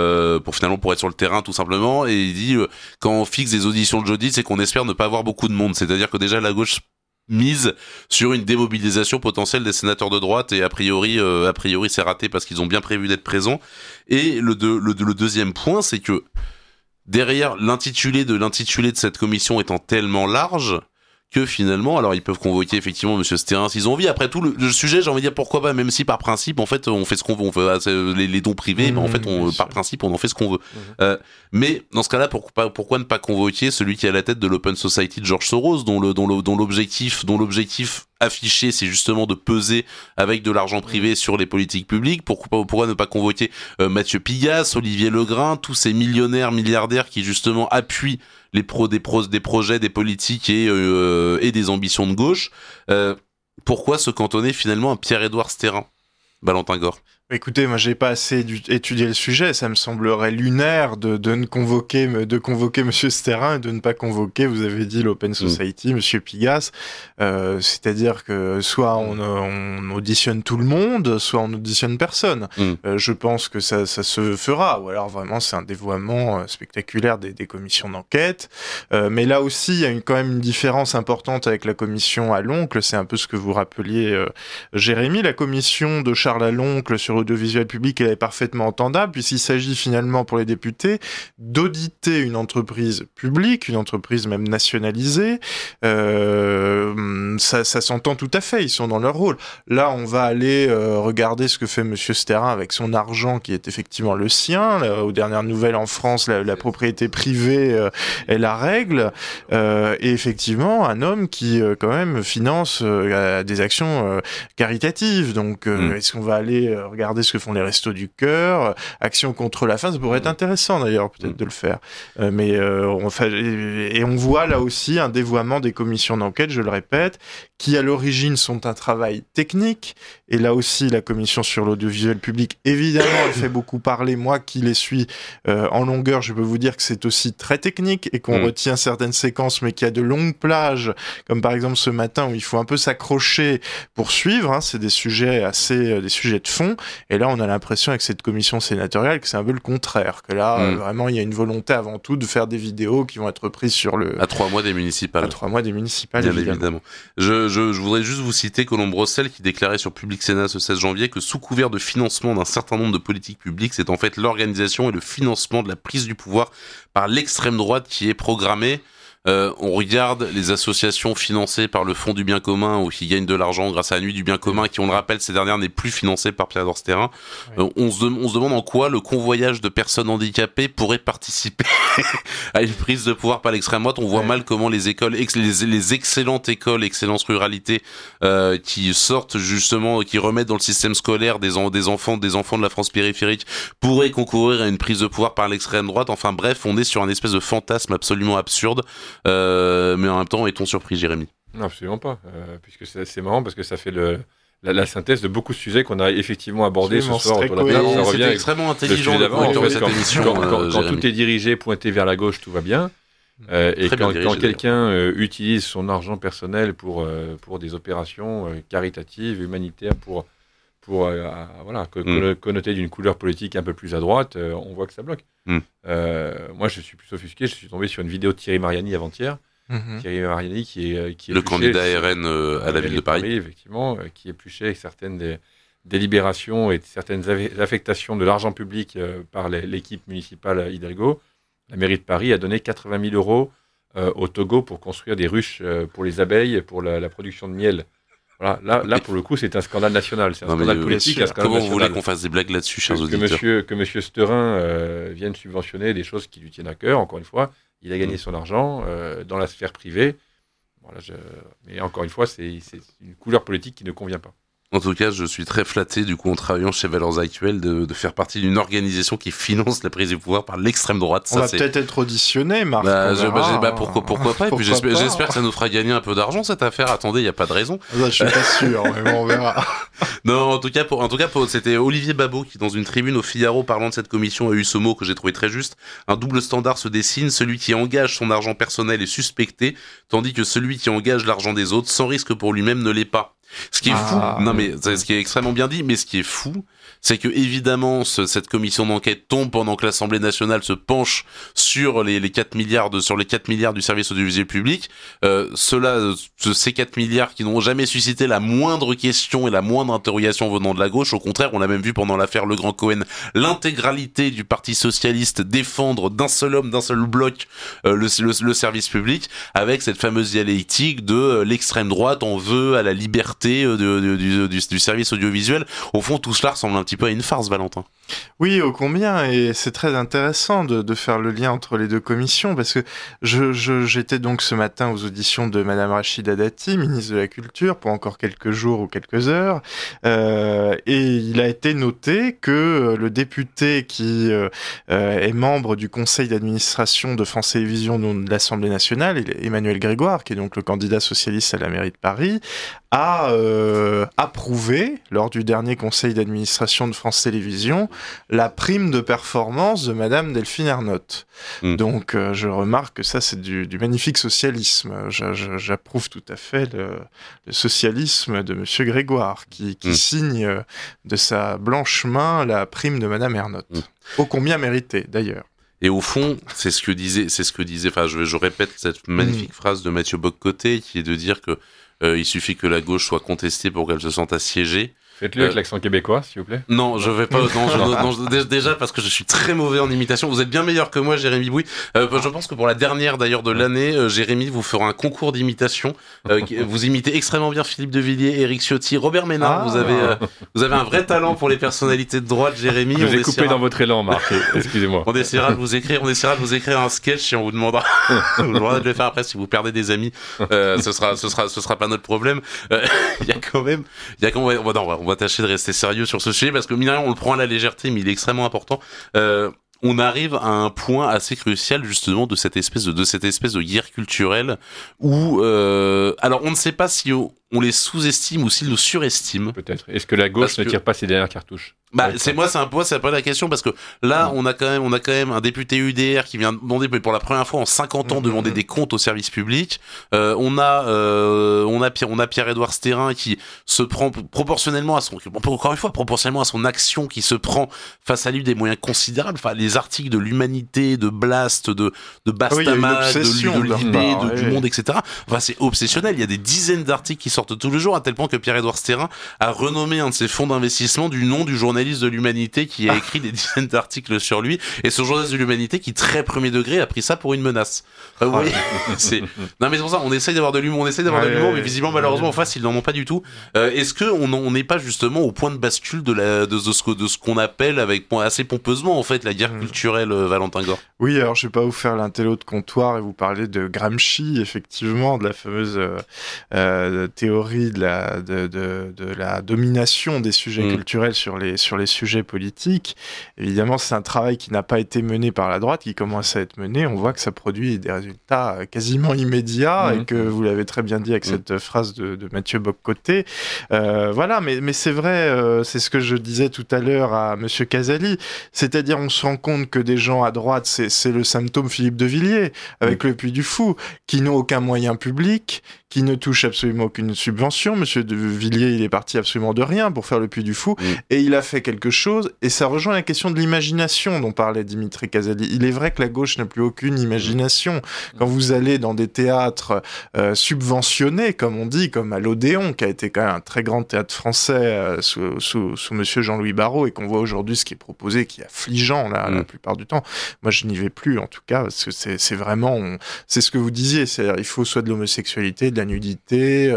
être sur le terrain tout simplement. Et il dit quand on fixe des auditions le jeudi, c'est qu'on espère ne pas avoir beaucoup de monde. C'est-à-dire que déjà la gauche mise sur une démobilisation potentielle des sénateurs de droite, et a priori c'est raté parce qu'ils ont bien prévu d'être présents. Et le deuxième point, c'est que derrière l'intitulé de cette commission étant tellement large que finalement, alors ils peuvent convoquer effectivement Monsieur Sterin s'ils ont envie. Après tout, le sujet, j'ai envie de dire pourquoi pas, même si par principe, en fait, on fait ce qu'on veut. On fait les dons privés, mais en fait, par principe, on en fait ce qu'on veut. Mais dans ce cas-là, pourquoi ne pas convoquer celui qui est à la tête de l'Open Society de George Soros, dont l'objectif affiché, c'est justement de peser avec de l'argent privé sur les politiques publiques. Pourquoi ne pas convoquer Mathieu Pigasse, Olivier Legrain, tous ces millionnaires, milliardaires qui justement appuient des projets, des politiques et des ambitions de gauche. Pourquoi se cantonner finalement à Pierre-Édouard Sterin, Valentin Gore? Écoutez, moi j'ai pas assez étudié le sujet, ça me semblerait lunaire de convoquer Monsieur Sterin et de ne pas convoquer, vous avez dit, l'Open Society, Monsieur Pigasse, c'est-à-dire que soit on auditionne tout le monde, soit on auditionne personne. Je pense que ça se fera, ou alors vraiment c'est un dévoiement spectaculaire des commissions d'enquête. Mais là aussi, il y a quand même une différence importante avec la commission à l'oncle, c'est un peu ce que vous rappeliez, Jérémy, la commission de Charles Laloncle sur l'audiovisuel public, elle est parfaitement entendable, puisqu'il s'agit finalement pour les députés d'auditer une entreprise publique, une entreprise même nationalisée. Ça s'entend tout à fait, ils sont dans leur rôle. Là, on va aller regarder ce que fait Monsieur Sterin avec son argent qui est effectivement le sien. Là, aux dernières nouvelles en France, la propriété privée est la règle. Et effectivement, un homme qui quand même finance des actions caritatives. Donc, est-ce qu'on va aller regarder ce que font les Restos du Cœur, Action contre la faim, ça pourrait être intéressant d'ailleurs peut-être de le faire. Et on voit là aussi un dévoiement des commissions d'enquête, je le répète, qui à l'origine sont un travail technique. Et là aussi, la commission sur l'audiovisuel public, évidemment, elle fait beaucoup parler. Moi qui les suis en longueur, je peux vous dire que c'est aussi très technique et qu'on retient certaines séquences, mais qu'il y a de longues plages, comme par exemple ce matin où il faut un peu s'accrocher pour suivre. C'est des sujets des sujets de fond. Et là, on a l'impression avec cette commission sénatoriale que c'est un peu le contraire. Que là, vraiment, il y a une volonté avant tout de faire des vidéos qui vont être prises sur à 3 mois des municipales. À 3 mois des municipales, bien évidemment. Je voudrais juste vous citer Colombe Brossel qui déclarait sur Public Sénat ce 16 janvier que sous couvert de financement d'un certain nombre de politiques publiques, c'est en fait l'organisation et le financement de la prise du pouvoir par l'extrême droite qui est programmée. On regarde les associations financées par le Fonds du bien commun ou qui gagnent de l'argent grâce à la Nuit du bien commun, qui, on le rappelle, ces dernières n'est plus financée par Pierre Dorsterin. On se demande en quoi le convoyage de personnes handicapées pourrait participer à une prise de pouvoir par l'extrême droite. On voit mal comment les écoles, les excellentes écoles, Excellence Ruralité, qui sortent justement, qui remettent dans le système scolaire des enfants de la France périphérique, pourraient concourir à une prise de pouvoir par l'extrême droite. Enfin bref, on est sur un espèce de fantasme absolument absurde. Mais en même temps, est-on surpris, Jérémy ? Non, absolument pas. Puisque c'est marrant parce que ça fait la synthèse de beaucoup de sujets qu'on a effectivement abordés ce soir autour de la table. C'était extrêmement intelligent de cette émission. Quand tout est dirigé, pointé vers la gauche, tout va bien. Et quand quelqu'un utilise son argent personnel pour des opérations caritatives, humanitaires, pour connoter d'une couleur politique un peu plus à droite, on voit que ça bloque. Moi, je suis plus offusqué. Je suis tombé sur une vidéo de Thierry Mariani avant-hier. Thierry Mariani qui est le candidat RN à la ville de Paris, effectivement, qui épluchait certaines des délibérations et certaines affectations de l'argent public par l'équipe municipale Hidalgo. La mairie de Paris a donné 80 000 euros au Togo pour construire des ruches pour les abeilles, pour la production de miel. Voilà, là pour le coup, c'est un scandale national. C'est un scandale politique. Comment vous voulez qu'on fasse des blagues là-dessus, chers auditeurs ? Que monsieur Sterin vienne subventionner des choses qui lui tiennent à cœur, encore une fois. Il a gagné son argent dans la sphère privée. Voilà, mais encore une fois, c'est une couleur politique qui ne convient pas. En tout cas, je suis très flatté, du coup, en travaillant chez Valeurs Actuelles, de faire partie d'une organisation qui finance la prise du pouvoir par l'extrême droite. On va peut-être être auditionné, Marc. Pourquoi pas. Et puis j'espère que ça nous fera gagner un peu d'argent, cette affaire. Attendez, il n'y a pas de raison. Je suis pas sûr, mais bon, on verra. Non, en tout cas, c'était Olivier Babot qui, dans une tribune au Figaro, parlant de cette commission, a eu ce mot que j'ai trouvé très juste. Un double standard se dessine. Celui qui engage son argent personnel est suspecté, tandis que celui qui engage l'argent des autres, sans risque pour lui-même, ne l'est pas. Ce qui est fou, ce qui est extrêmement bien dit, mais ce qui est fou, c'est que évidemment cette commission d'enquête tombe pendant que l'Assemblée nationale se penche sur les 4 milliards du service audiovisuel public. Ces 4 milliards qui n'ont jamais suscité la moindre question et la moindre interrogation venant de la gauche. Au contraire, on a même vu pendant l'affaire Le Grand Cohen l'intégralité du Parti socialiste défendre d'un seul homme, d'un seul bloc le service public, avec cette fameuse dialectique de l'extrême droite en veut à la liberté du service audiovisuel. Au fond, tout cela ressemble un petit peu à une farce, Valentin. Oui, ô combien, et c'est très intéressant de faire le lien entre les deux commissions, parce que j'étais donc ce matin aux auditions de Madame Rachida Dati, ministre de la Culture, pour encore quelques jours ou quelques heures, et il a été noté que le député qui est membre du conseil d'administration de France Télévisions de l'Assemblée nationale, Emmanuel Grégoire, qui est donc le candidat socialiste à la mairie de Paris, a approuvé, lors du dernier conseil d'administration de France Télévisions, la prime de performance de Madame Delphine Ernotte. Donc je remarque que ça c'est du magnifique socialisme. J'approuve tout à fait le socialisme de Monsieur Grégoire qui signe de sa blanche main la prime de Madame Ernotte. Ô combien mérité d'ailleurs. Et au fond, c'est ce que disait, enfin je répète cette magnifique phrase de Mathieu Bock-Côté qui est de dire que il suffit que la gauche soit contestée pour qu'elle se sente assiégée. Faites-le avec l'accent québécois, s'il vous plaît. Non, je vais pas. Déjà parce que je suis très mauvais en imitation. Vous êtes bien meilleur que moi, Jérémy Bouy. Je pense que pour la dernière d'ailleurs de l'année, Jérémy vous fera un concours d'imitation. Vous imitez extrêmement bien Philippe de Villiers, Éric Ciotti, Robert Ménard. Vous avez un vrai talent pour les personnalités de droite, Jérémy. Je vous ai coupé dans votre élan, Marc. Excusez-moi. On essaiera de vous écrire un sketch et on vous demandera de le faire après si vous perdez des amis. Ce sera pas notre problème. On va tâcher de rester sérieux sur ce sujet parce que mine de rien, on le prend à la légèreté, mais il est extrêmement important. On arrive à un point assez crucial justement de cette espèce de guerre culturelle où alors on ne sait pas si on les sous-estime ou s'ils nous surestiment. Peut-être. Est-ce que la gauche ne tire pas ses dernières cartouches ? C'est un peu la question parce que là on a quand même un député UDR qui vient demander pour la première fois en 50 ans demander des comptes au service public. On a Pierre-Édouard Sterin qui se prend proportionnellement à son action qui se prend face à lui des moyens considérables. Enfin des articles de l'Humanité, de Blast, de Bastamag, de l'IB, du Monde, etc. Enfin, c'est obsessionnel. Il y a des dizaines d'articles qui sortent tous les jours, à tel point que Pierre-Édouard Stérin a renommé un de ses fonds d'investissement du nom du journaliste de l'Humanité qui a écrit des dizaines d'articles sur lui. Et ce journaliste de l'Humanité qui, très premier degré, a pris ça pour une menace. Vous voyez, non, mais c'est pour ça, on essaye d'avoir de l'humour, mais visiblement, malheureusement, en face, ils n'en ont pas du tout. Est-ce que on n'est pas justement au point de bascule de ce qu'on appelle avec assez pompeusement, en fait, la guerre culturelle, Valentin Gore? Oui, alors je vais pas vous faire l'intello de comptoir et vous parler de Gramsci, effectivement, de la fameuse théorie de la domination des sujets culturels sur les sujets politiques. Évidemment, c'est un travail qui n'a pas été mené par la droite, qui commence à être mené. On voit que ça produit des résultats quasiment immédiats et que vous l'avez très bien dit avec cette phrase de Mathieu Bock-Côté. Voilà, mais c'est vrai, c'est ce que je disais tout à l'heure à Monsieur Casali, c'est-à-dire on se rend compte que des gens à droite, c'est le symptôme Philippe de Villiers, avec le Puy du Fou, qui n'ont aucun moyen public, qui ne touche absolument aucune subvention. Monsieur de Villiers, il est parti absolument de rien pour faire le Puy du Fou, et il a fait quelque chose, et ça rejoint la question de l'imagination dont parlait Dimitri Casali. Il est vrai que la gauche n'a plus aucune imagination. Quand vous allez dans des théâtres subventionnés, comme on dit, comme à l'Odéon, qui a été quand même un très grand théâtre français sous Monsieur Jean-Louis Barrault, et qu'on voit aujourd'hui ce qui est proposé, qui est affligeant la plupart du temps. Moi, je n'y vais plus, en tout cas, parce que c'est vraiment... c'est ce que vous disiez, c'est-à-dire il faut soit de l'homosexualité, de la nudité,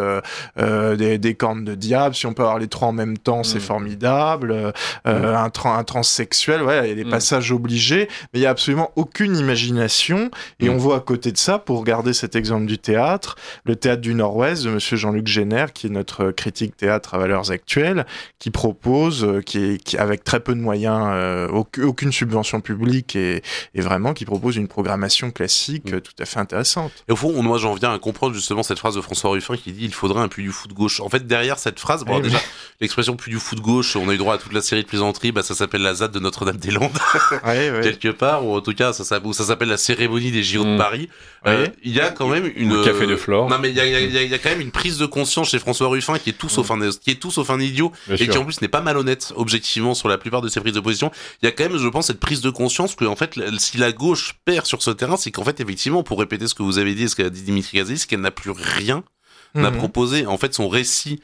des cornes de diable. Si on peut avoir les trois en même temps, c'est formidable. Un transsexuel, ouais, il y a des passages obligés, mais il y a absolument aucune imagination. Et on voit à côté de ça, pour garder cet exemple du théâtre, le théâtre du Nord-Ouest de Monsieur Jean-Luc Génère, qui est notre critique théâtre à valeurs actuelles, qui propose, qui avec très peu de moyens, aucune subvention publique et vraiment qui propose une programmation classique tout à fait intéressante. Et au fond, moi j'en viens à comprendre justement cette phrase de François Ruffin qui dit il faudrait un Puy du Fou de gauche. En fait, derrière cette phrase, bon, déjà, l'expression Puy du Fou de gauche, on a eu droit à toute la série de plaisanteries, ça s'appelle la ZAD de Notre-Dame-des-Landes, quelque part, ou en tout cas, ça s'appelle la cérémonie des JO de Paris. Il y a quand même le café de Flore. Non, mais il y a quand même une prise de conscience chez François Ruffin qui est tout sauf un idiot, et qui en plus n'est pas malhonnête, objectivement, sur la plupart de ses prises de position. Il y a quand même, je pense, cette prise de conscience que, en fait, si la gauche perd sur ce terrain, c'est qu'en fait, effectivement, pour répéter ce que vous avez dit et ce qu'a dit Dimitri Casali, c'est qu'elle n'a plus rien à proposer. En fait, son récit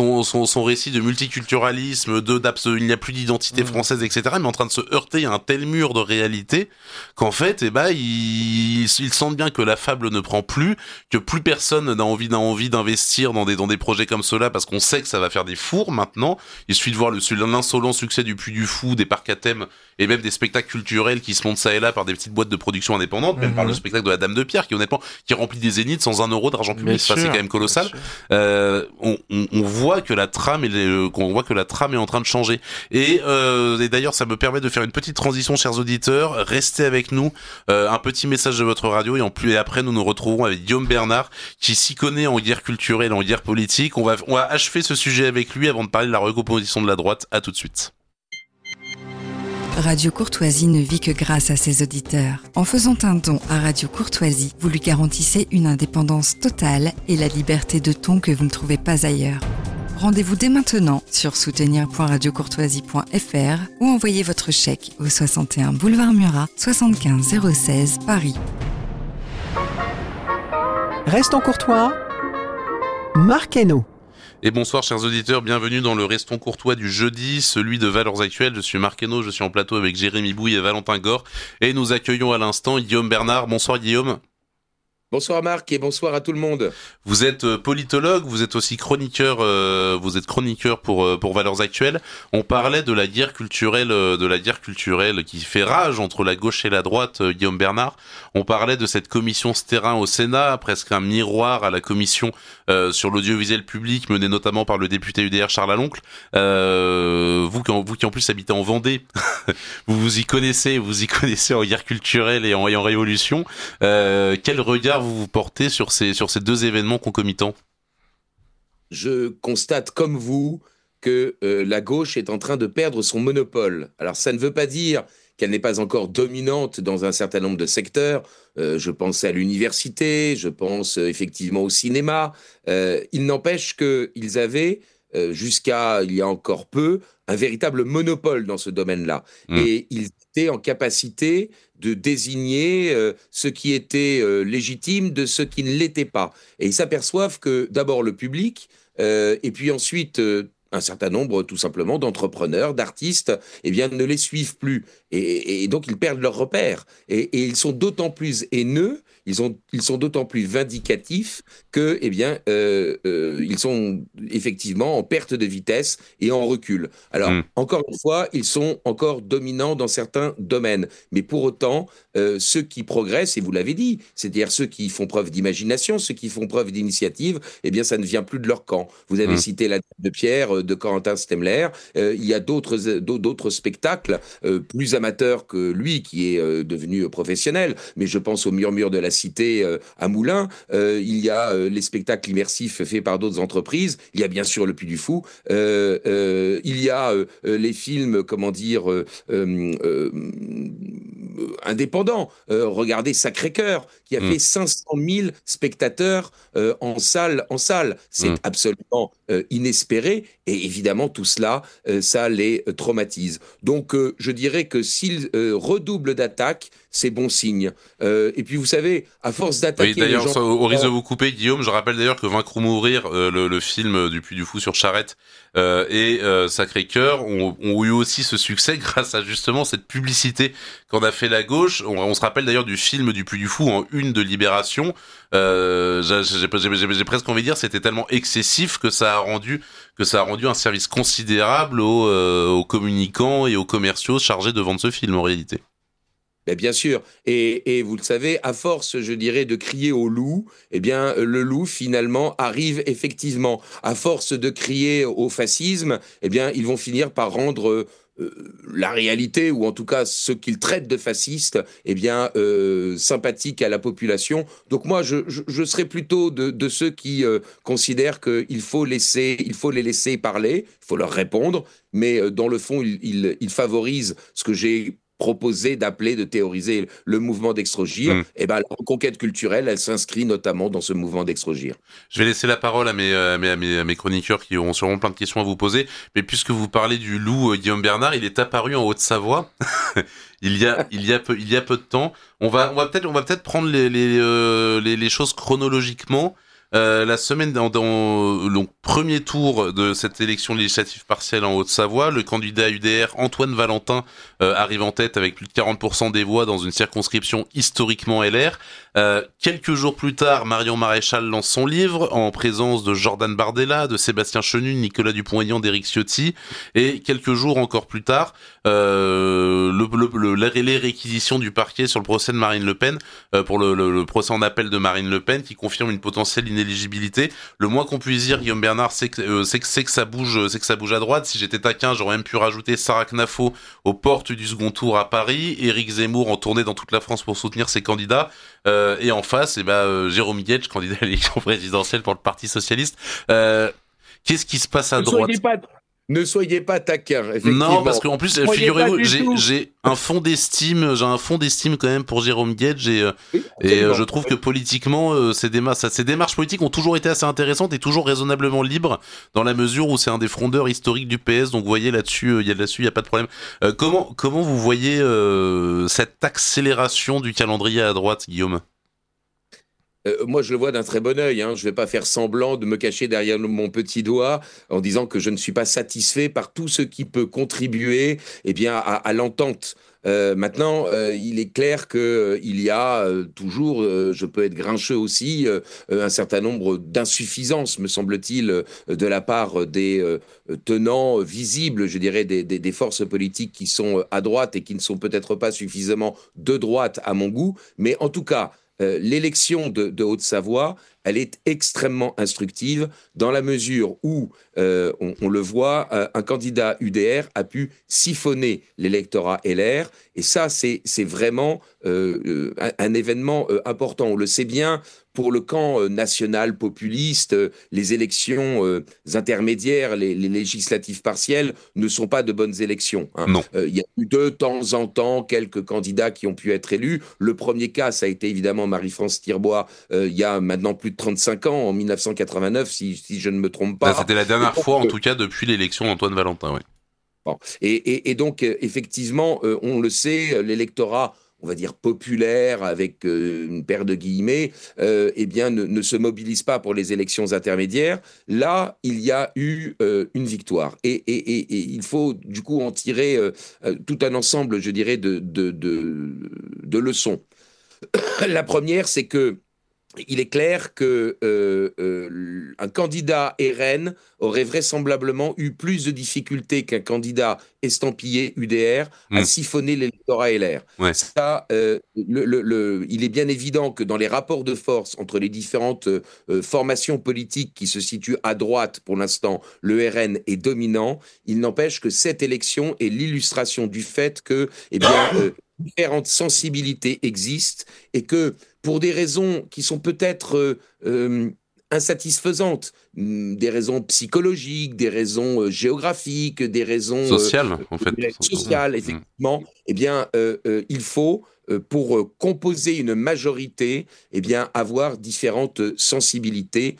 de multiculturalisme, il n'y a plus d'identité française, etc., mais en train de se heurter à un tel mur de réalité qu'en fait, ils sentent bien que la fable ne prend plus, que plus personne n'a envie d'investir dans des projets comme cela, parce qu'on sait que ça va faire des fours maintenant. Il suffit de voir l'insolent succès du Puy du Fou, des parcs à thème, et même des spectacles culturels qui se montent ça et là par des petites boîtes de production indépendantes, même par le spectacle de la Dame de Pierre, qui honnêtement, qui remplit des zéniths sans 1 euro d'argent public. Ça, c'est quand même colossal. On voit que la trame est en train de changer. Et d'ailleurs, ça me permet de faire une petite transition, chers auditeurs. Restez avec nous. Un petit message de votre radio et après nous retrouverons avec Guillaume Bernard, qui s'y connaît en guerre culturelle, en guerre politique. On va achever ce sujet avec lui avant de parler de la recomposition de la droite. À tout de suite. Radio Courtoisie ne vit que grâce à ses auditeurs. En faisant un don à Radio Courtoisie, vous lui garantissez une indépendance totale et la liberté de ton que vous ne trouvez pas ailleurs. Rendez-vous dès maintenant sur soutenir.radiocourtoisie.fr ou envoyez votre chèque au 61 boulevard Murat, 75 016 Paris. Restons courtois, Marc Hainaut. Et bonsoir chers auditeurs, bienvenue dans le Restons courtois du jeudi, celui de Valeurs Actuelles. Je suis Marc Hainaut, je suis en plateau avec Jérémy Bouille et Valentin Gore. Et nous accueillons à l'instant Guillaume Bernard. Bonsoir Guillaume. Bonsoir Marc et bonsoir à tout le monde. Vous êtes politologue, vous êtes aussi chroniqueur, pour Valeurs Actuelles. On parlait de la guerre culturelle qui fait rage entre la gauche et la droite, Guillaume Bernard. On parlait de cette commission Stérin au Sénat, presque un miroir à la commission sur l'audiovisuel public menée notamment par le député UDR Charles Aloncle. Vous qui en plus habitez en Vendée, vous y connaissez en guerre culturelle et en révolution. Quel regard vous portez sur ces deux événements concomitants? Je constate comme vous que la gauche est en train de perdre son monopole. Alors ça ne veut pas dire qu'elle n'est pas encore dominante dans un certain nombre de secteurs. Je pense à l'université, je pense effectivement au cinéma. Il n'empêche qu'ils avaient jusqu'à il y a encore peu, un véritable monopole dans ce domaine-là. Et ils étaient en capacité de désigner ce qui était légitime de ce qui ne l'était pas. Et ils s'aperçoivent que d'abord le public, et puis ensuite un certain nombre, tout simplement, d'entrepreneurs, d'artistes, eh bien, ne les suivent plus. Et donc, ils perdent leur repère. Et ils sont d'autant plus haineux, ils sont d'autant plus vindicatifs que, eh bien, ils sont effectivement en perte de vitesse et en recul. Alors, encore une fois, ils sont encore dominants dans certains domaines. Mais pour autant, ceux qui progressent, et vous l'avez dit, c'est-à-dire ceux qui font preuve d'imagination, ceux qui font preuve d'initiative, eh bien, ça ne vient plus de leur camp. Vous avez cité La Dame de Pierre de Corentin Stemler. Il y a d'autres spectacles plus amateurs que lui, qui est devenu professionnel. Mais je pense au Murmure de la Cité à Moulins. Il y a les spectacles immersifs faits par d'autres entreprises. Il y a bien sûr Le Puy du Fou. Il y a les films, comment dire, indépendants. Regardez Sacré-Cœur, qui a fait 500 000 spectateurs en salle. C'est absolument inespéré. Et évidemment, tout cela, ça les traumatise. Donc, je dirais que s'ils redoublent d'attaques, c'est bon signe. Et puis, vous savez, à force d'attaquer... Oui, d'ailleurs, les gens... au risque de vous couper, Guillaume, je rappelle d'ailleurs que Vaincre ou Mourir, le film du Puy du Fou sur Charette et Sacré-Cœur ont eu aussi ce succès grâce à justement cette publicité qu'en a fait la gauche. On se rappelle d'ailleurs du film du Puy du Fou en une de Libération. J'ai presque envie de dire c'était tellement excessif que ça a rendu un service considérable aux communicants et aux commerciaux chargés de vendre ce film en réalité. Mais bien sûr, et vous le savez, à force, je dirais, de crier au loup, eh bien, le loup, finalement, arrive effectivement. À force de crier au fascisme, eh bien, ils vont finir par rendre la réalité, ou en tout cas ce qu'ils traitent de fascistes, eh bien, sympathique à la population. Donc moi, je serais plutôt de ceux qui considèrent qu'il faut les laisser parler, il faut leur répondre, mais dans le fond, ils favorisent ce que j'ai proposé d'appeler, de théoriser le mouvement d'Extrogir. Et ben, la reconquête culturelle, elle s'inscrit notamment dans ce mouvement d'Extrogir. Je vais laisser la parole à mes chroniqueurs qui auront sûrement plein de questions à vous poser. Mais puisque vous parlez du loup, Guillaume Bernard, il est apparu en Haute-Savoie. il y a peu de temps. On va peut-être prendre les choses chronologiquement. La semaine dans le premier tour de cette élection législative partielle en Haute-Savoie, le candidat UDR Antoine Valentin arrive en tête avec plus de 40% des voix dans une circonscription historiquement LR. Quelques jours plus tard, Marion Maréchal lance son livre en présence de Jordan Bardella, de Sébastien Chenu, Nicolas Dupont-Aignan, d'Éric Ciotti. Et quelques jours encore plus tard, les réquisitions du parquet sur le procès de Marine Le Pen, pour le procès en appel de Marine Le Pen, qui confirme une potentielle inéligibilité. Le moins qu'on puisse dire, Guillaume Bernard, c'est que ça bouge à droite. Si j'étais taquin, j'aurais même pu rajouter Sarah Knafo aux portes du second tour à Paris, Éric Zemmour en tournée dans toute la France pour soutenir ses candidats. Et en face, Jérôme Guedj, candidat à l'élection présidentielle pour le Parti socialiste. Qu'est-ce qui se passe à droite ? Ne soyez pas taquin, effectivement. Non, parce qu'en plus, figurez-vous, j'ai un fond d'estime quand même pour Jérôme Guedj et je trouve que politiquement, ces démarches politiques ont toujours été assez intéressantes et toujours raisonnablement libres dans la mesure où c'est un des frondeurs historiques du PS. Donc, vous voyez là-dessus, il y a pas de problème. Comment vous voyez cette accélération du calendrier à droite, Guillaume ? Moi, je le vois d'un très bon œil. Je ne vais pas faire semblant de me cacher derrière mon petit doigt en disant que je ne suis pas satisfait par tout ce qui peut contribuer à l'entente. Maintenant, il est clair qu'il y a toujours, je peux être grincheux aussi, un certain nombre d'insuffisances, me semble-t-il, de la part des tenants visibles, je dirais, des forces politiques qui sont à droite et qui ne sont peut-être pas suffisamment de droite à mon goût. Mais en tout cas, l'élection de Haute-Savoie, elle est extrêmement instructive dans la mesure où, on le voit, un candidat UDR a pu siphonner l'électorat LR. Et ça, c'est vraiment un événement important. On le sait bien, pour le camp national populiste, les élections intermédiaires, les législatives partielles ne sont pas de bonnes élections. Non. Il y a eu de temps en temps quelques candidats qui ont pu être élus. Le premier cas, ça a été évidemment Marie-France Tirbois, il y a maintenant plus plus de 35 ans, en 1989, si je ne me trompe pas. C'était la dernière fois, en tout cas, depuis l'élection d'Antoine Valentin, oui. Bon. Et donc, effectivement, on le sait, l'électorat, on va dire populaire, avec une paire de guillemets, eh bien, ne se mobilise pas pour les élections intermédiaires. Là, il y a eu une victoire. Et il faut, du coup, en tirer tout un ensemble, je dirais, de leçons. La première, c'est que il est clair que un candidat RN aurait vraisemblablement eu plus de difficultés qu'un candidat estampillé UDR à siphonner l'électorat LR. Ouais. Ça, il est bien évident que dans les rapports de force entre les différentes formations politiques qui se situent à droite, pour l'instant, le RN est dominant. Il n'empêche que cette élection est l'illustration du fait que, eh bien, différentes sensibilités existent et que, pour des raisons qui sont peut-être insatisfaisantes, des raisons psychologiques, des raisons géographiques, des raisons sociales, en fait. Sociales, effectivement, eh bien, il faut, pour composer une majorité, eh bien, avoir différentes sensibilités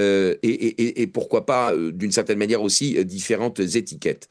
et pourquoi pas, d'une certaine manière aussi, différentes étiquettes.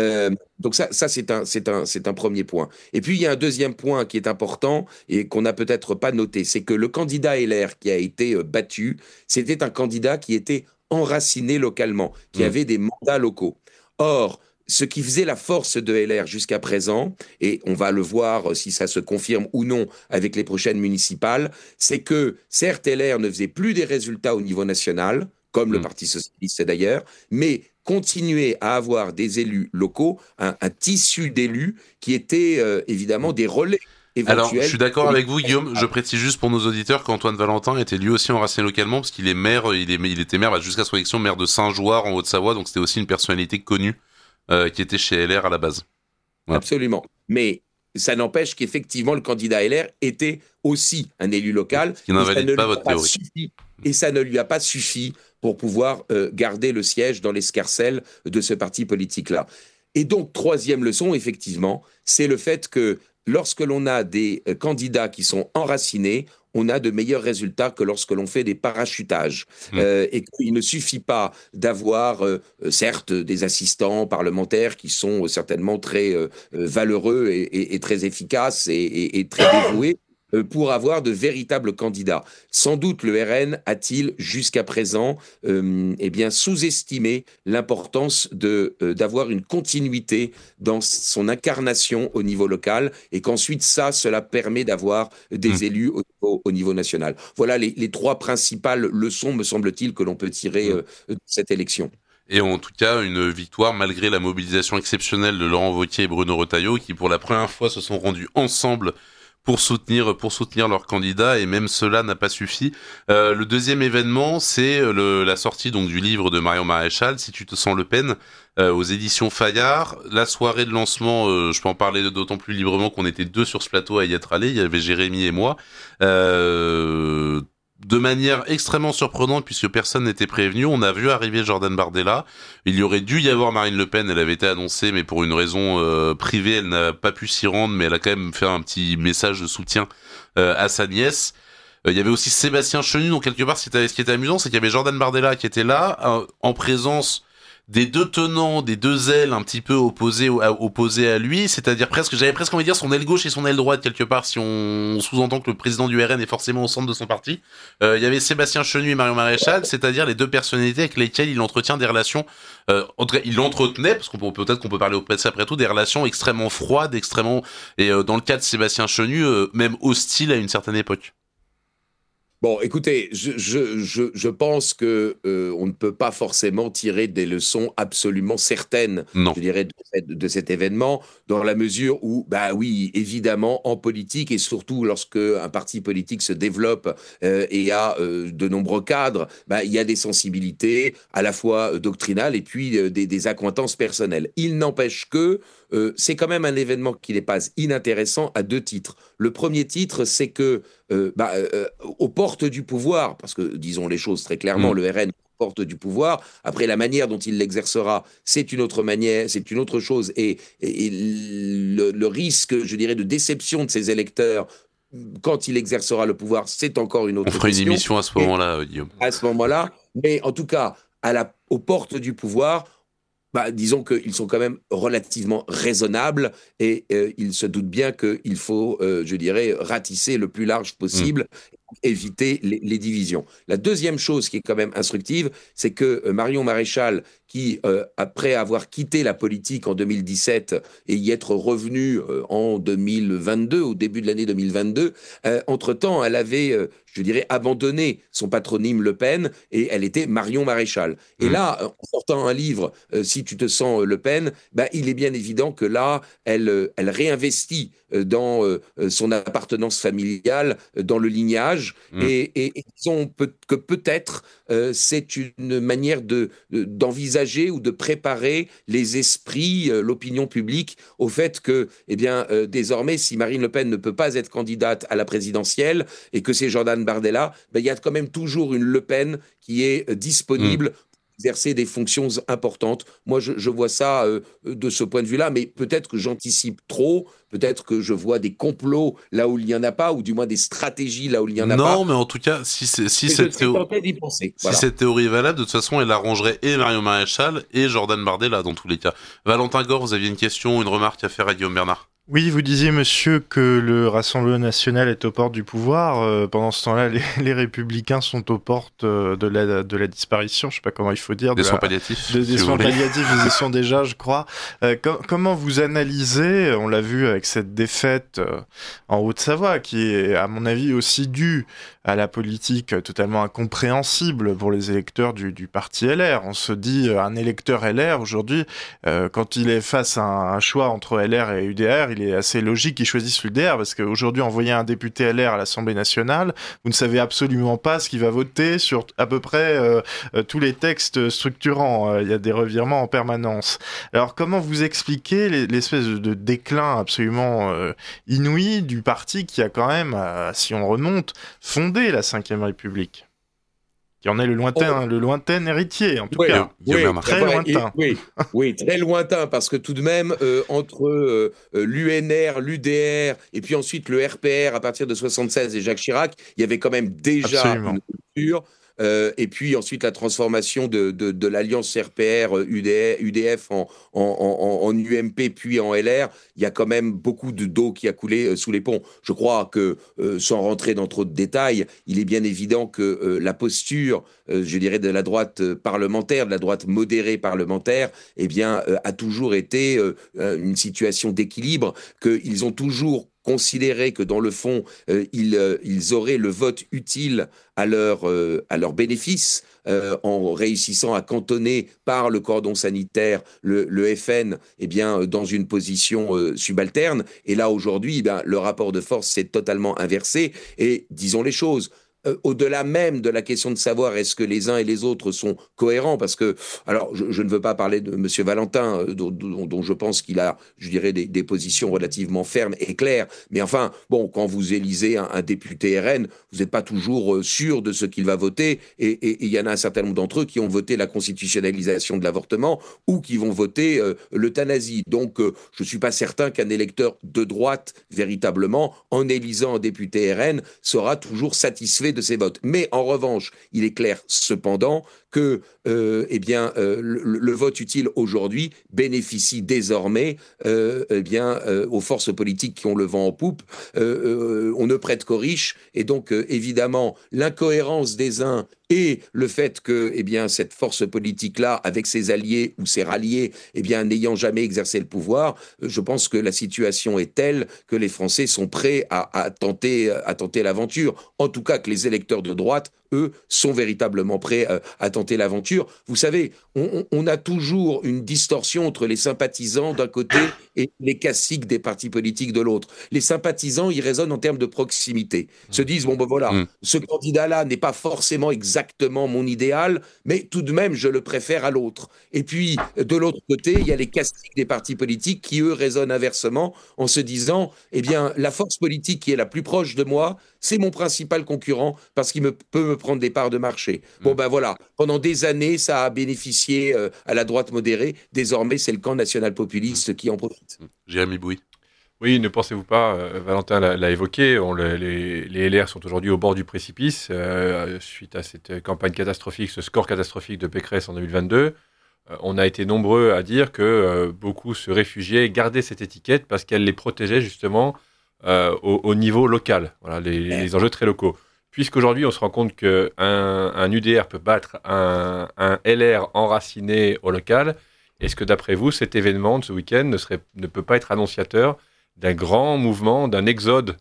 Donc ça c'est un premier point. Et puis, il y a un deuxième point qui est important et qu'on n'a peut-être pas noté, c'est que le candidat LR qui a été battu, c'était un candidat qui était enraciné localement, qui avait des mandats locaux. Or, ce qui faisait la force de LR jusqu'à présent, et on va le voir si ça se confirme ou non avec les prochaines municipales, c'est que certes LR ne faisait plus des résultats au niveau national, comme le Parti socialiste d'ailleurs, mais continuer à avoir des élus locaux, un tissu d'élus qui étaient évidemment des relais. Alors, je suis d'accord avec vous, Guillaume. Je précise juste pour nos auditeurs qu'Antoine Valentin était lui aussi enraciné localement, parce qu'il est maire, il était maire jusqu'à son élection, maire de Saint-Jouard en Haute-Savoie, donc c'était aussi une personnalité connue qui était chez LR à la base. Voilà. Absolument. Mais ça n'empêche qu'effectivement, le candidat LR était aussi un élu local. Qui n'invalide pas votre théorie. Et ça ne lui a pas suffi pour pouvoir garder le siège dans l'escarcelle de ce parti politique-là. Et donc, troisième leçon, effectivement, c'est le fait que lorsque l'on a des candidats qui sont enracinés, on a de meilleurs résultats que lorsque l'on fait des parachutages. Et qu'il ne suffit pas d'avoir, certes, des assistants parlementaires qui sont certainement très valeureux et très efficaces et très dévoués, pour avoir de véritables candidats. Sans doute le RN a-t-il jusqu'à présent eh bien, sous-estimé l'importance d'avoir une continuité dans son incarnation au niveau local et qu'ensuite cela permet d'avoir des élus au niveau national. Voilà les trois principales leçons, me semble-t-il, que l'on peut tirer de cette élection. Et en tout cas, une victoire malgré la mobilisation exceptionnelle de Laurent Wauquiez et Bruno Retailleau qui pour la première fois se sont rendus ensemble pour soutenir leur candidat, et même cela n'a pas suffi. Le deuxième événement, c'est la sortie donc du livre de Marion Maréchal, Si tu te sens Le Pen, aux éditions Fayard. La soirée de lancement, je peux en parler d'autant plus librement qu'on était deux sur ce plateau à y être allés. Il y avait Jérémy et moi. De manière extrêmement surprenante, puisque personne n'était prévenu, on a vu arriver Jordan Bardella. Il y aurait dû y avoir Marine Le Pen, elle avait été annoncée, mais pour une raison privée, elle n'a pas pu s'y rendre, mais elle a quand même fait un petit message de soutien à sa nièce. Il y avait aussi Sébastien Chenu, donc quelque part, ce qui était amusant, c'est qu'il y avait Jordan Bardella qui était là, en présence des deux tenants, des deux ailes un petit peu opposées à lui, c'est-à-dire j'avais presque envie de dire son aile gauche et son aile droite quelque part, si on sous-entend que le président du RN est forcément au centre de son parti. Il y avait Sébastien Chenu et Marion Maréchal, c'est-à-dire les deux personnalités avec lesquelles il entretient des relations, il entretenait, parce peut-être qu'on peut parler au presse après tout, des relations extrêmement froides, et dans le cas de Sébastien Chenu, même hostiles à une certaine époque. Bon, écoutez, je pense que on ne peut pas forcément tirer des leçons absolument certaines, je dirais, de cet événement, dans la mesure où, bah oui, évidemment, en politique, et surtout lorsque un parti politique se développe et a de nombreux cadres, bah, il y a des sensibilités à la fois doctrinales et puis des accointances personnelles. Il n'empêche que c'est quand même un événement qui n'est pas inintéressant à deux titres. Le premier titre, c'est que aux portes du pouvoir, parce que disons les choses très clairement, le RN porte du pouvoir. Après, la manière dont il l'exercera, c'est une autre manière, c'est une autre chose. Et le risque, je dirais, de déception de ses électeurs quand il exercera le pouvoir, c'est encore une autre question. On fera une émission à ce moment-là, Guillaume. À ce moment-là, mais en tout cas, aux portes du pouvoir, disons qu'ils sont quand même relativement raisonnables et ils se doutent bien qu'il faut, je dirais, ratisser le plus large possible, éviter les divisions. La deuxième chose qui est quand même instructive, c'est que Marion Maréchal, qui, après avoir quitté la politique en 2017 et y être revenue en 2022, au début de l'année 2022, entre-temps, elle avait, je dirais, abandonné son patronyme Le Pen et elle était Marion Maréchal. Et là, en sortant un livre, Si tu te sens Le Pen, il est bien évident que là, elle réinvestit dans son appartenance familiale, dans le lignage, et disons que peut-être c'est une manière d'envisager ou de préparer les esprits, l'opinion publique, au fait que, désormais, si Marine Le Pen ne peut pas être candidate à la présidentielle et que c'est Jordan Bardella, il y a quand même toujours une Le Pen qui est disponible pour exercer des fonctions importantes. Moi, je vois ça de ce point de vue-là, mais peut-être que j'anticipe trop, peut-être que je vois des complots là où il n'y en a pas, ou du moins des stratégies là où il n'y en a pas. Non, mais en tout cas, si cette théorie est valable, de toute façon, elle arrangerait et Marion Maréchal et Jordan Bardella dans tous les cas. Valentin Gore, vous aviez une question, une remarque à faire à Guillaume Bernard? Oui, vous disiez, monsieur, que le Rassemblement national est aux portes du pouvoir. Pendant ce temps-là, les Républicains sont aux portes de la disparition. Je ne sais pas comment il faut dire. Des soins palliatifs. Des soins palliatifs, ils y sont déjà, je crois. Comment vous analysez, on l'a vu avec cette défaite en Haute-Savoie, qui est, à mon avis, aussi due à la politique totalement incompréhensible pour les électeurs du parti LR. On se dit, un électeur LR, aujourd'hui, quand il est face à un choix entre LR et UDR, il est assez logique qu'ils choisissent l'UDR, parce qu'aujourd'hui, envoyer un député LR à l'Assemblée nationale, vous ne savez absolument pas ce qu'il va voter sur à peu près tous les textes structurants. Il y a des revirements en permanence. Alors, comment vous expliquez l'espèce de déclin absolument inouï du parti qui a quand même, si on remonte, fondé la Ve République, qui en est le lointain héritier, en tout cas. Très lointain. Oui, très lointain, parce que tout de même, entre l'UNR, l'UDR, et puis ensuite le RPR à partir de 1976 et Jacques Chirac, il y avait quand même déjà une culture. Et puis ensuite la transformation de l'alliance RPR UDF en UMP puis en LR, il y a quand même beaucoup d'eau qui a coulé sous les ponts. Je crois que, sans rentrer dans trop de détails, il est bien évident que la posture, je dirais, de la droite parlementaire, de la droite modérée parlementaire, a toujours été une situation d'équilibre, qu'ils ont toujours considérer que dans le fond, ils auraient le vote utile à leur bénéfice en réussissant à cantonner par le cordon sanitaire le FN dans une position subalterne. Et là, aujourd'hui, le rapport de force s'est totalement inversé. Et disons les choses, au-delà même de la question de savoir est-ce que les uns et les autres sont cohérents, parce que, alors je ne veux pas parler de M. Valentin, dont je pense qu'il a, je dirais, des positions relativement fermes et claires, mais enfin, bon, quand vous élisez un député RN, vous n'êtes pas toujours sûr de ce qu'il va voter, et il y en a un certain nombre d'entre eux qui ont voté la constitutionnalisation de l'avortement, ou qui vont voter l'euthanasie. Donc, je ne suis pas certain qu'un électeur de droite, véritablement, en élisant un député RN, sera toujours satisfait de ses votes. Mais en revanche, il est clair cependant que le vote utile aujourd'hui bénéficie désormais aux forces politiques qui ont le vent en poupe. On ne prête qu'aux riches, et donc évidemment l'incohérence des uns et le fait que cette force politique-là, avec ses alliés ou ses ralliés, n'ayant jamais exercé le pouvoir, je pense que la situation est telle que les Français sont prêts à tenter l'aventure. En tout cas, que les électeurs de droite, eux, sont véritablement prêts à tenter l'aventure. Vous savez, on a toujours une distorsion entre les sympathisants d'un côté et les caciques des partis politiques de l'autre. Les sympathisants, ils raisonnent en termes de proximité. Se disent, ce candidat-là n'est pas forcément exactement mon idéal, mais tout de même, je le préfère à l'autre. Et puis, de l'autre côté, il y a les caciques des partis politiques qui, eux, raisonnent inversement en se disant, la force politique qui est la plus proche de moi, c'est mon principal concurrent parce qu'il peut me prendre des parts de marché. Pendant des années, ça a bénéficié à la droite modérée. Désormais, c'est le camp national populiste qui en profite. Jérémy Bouy. Oui, ne pensez-vous pas, Valentin l'a évoqué, les LR sont aujourd'hui au bord du précipice suite à cette campagne catastrophique, ce score catastrophique de Pécresse en 2022. On a été nombreux à dire que beaucoup se réfugiaient, gardaient cette étiquette parce qu'elle les protégeait justement au niveau local, voilà, les enjeux très locaux. Puisqu'aujourd'hui, on se rend compte qu'un UDR peut battre un LR enraciné au local, est-ce que d'après vous, cet événement de ce week-end ne peut pas être annonciateur d'un grand mouvement, d'un exode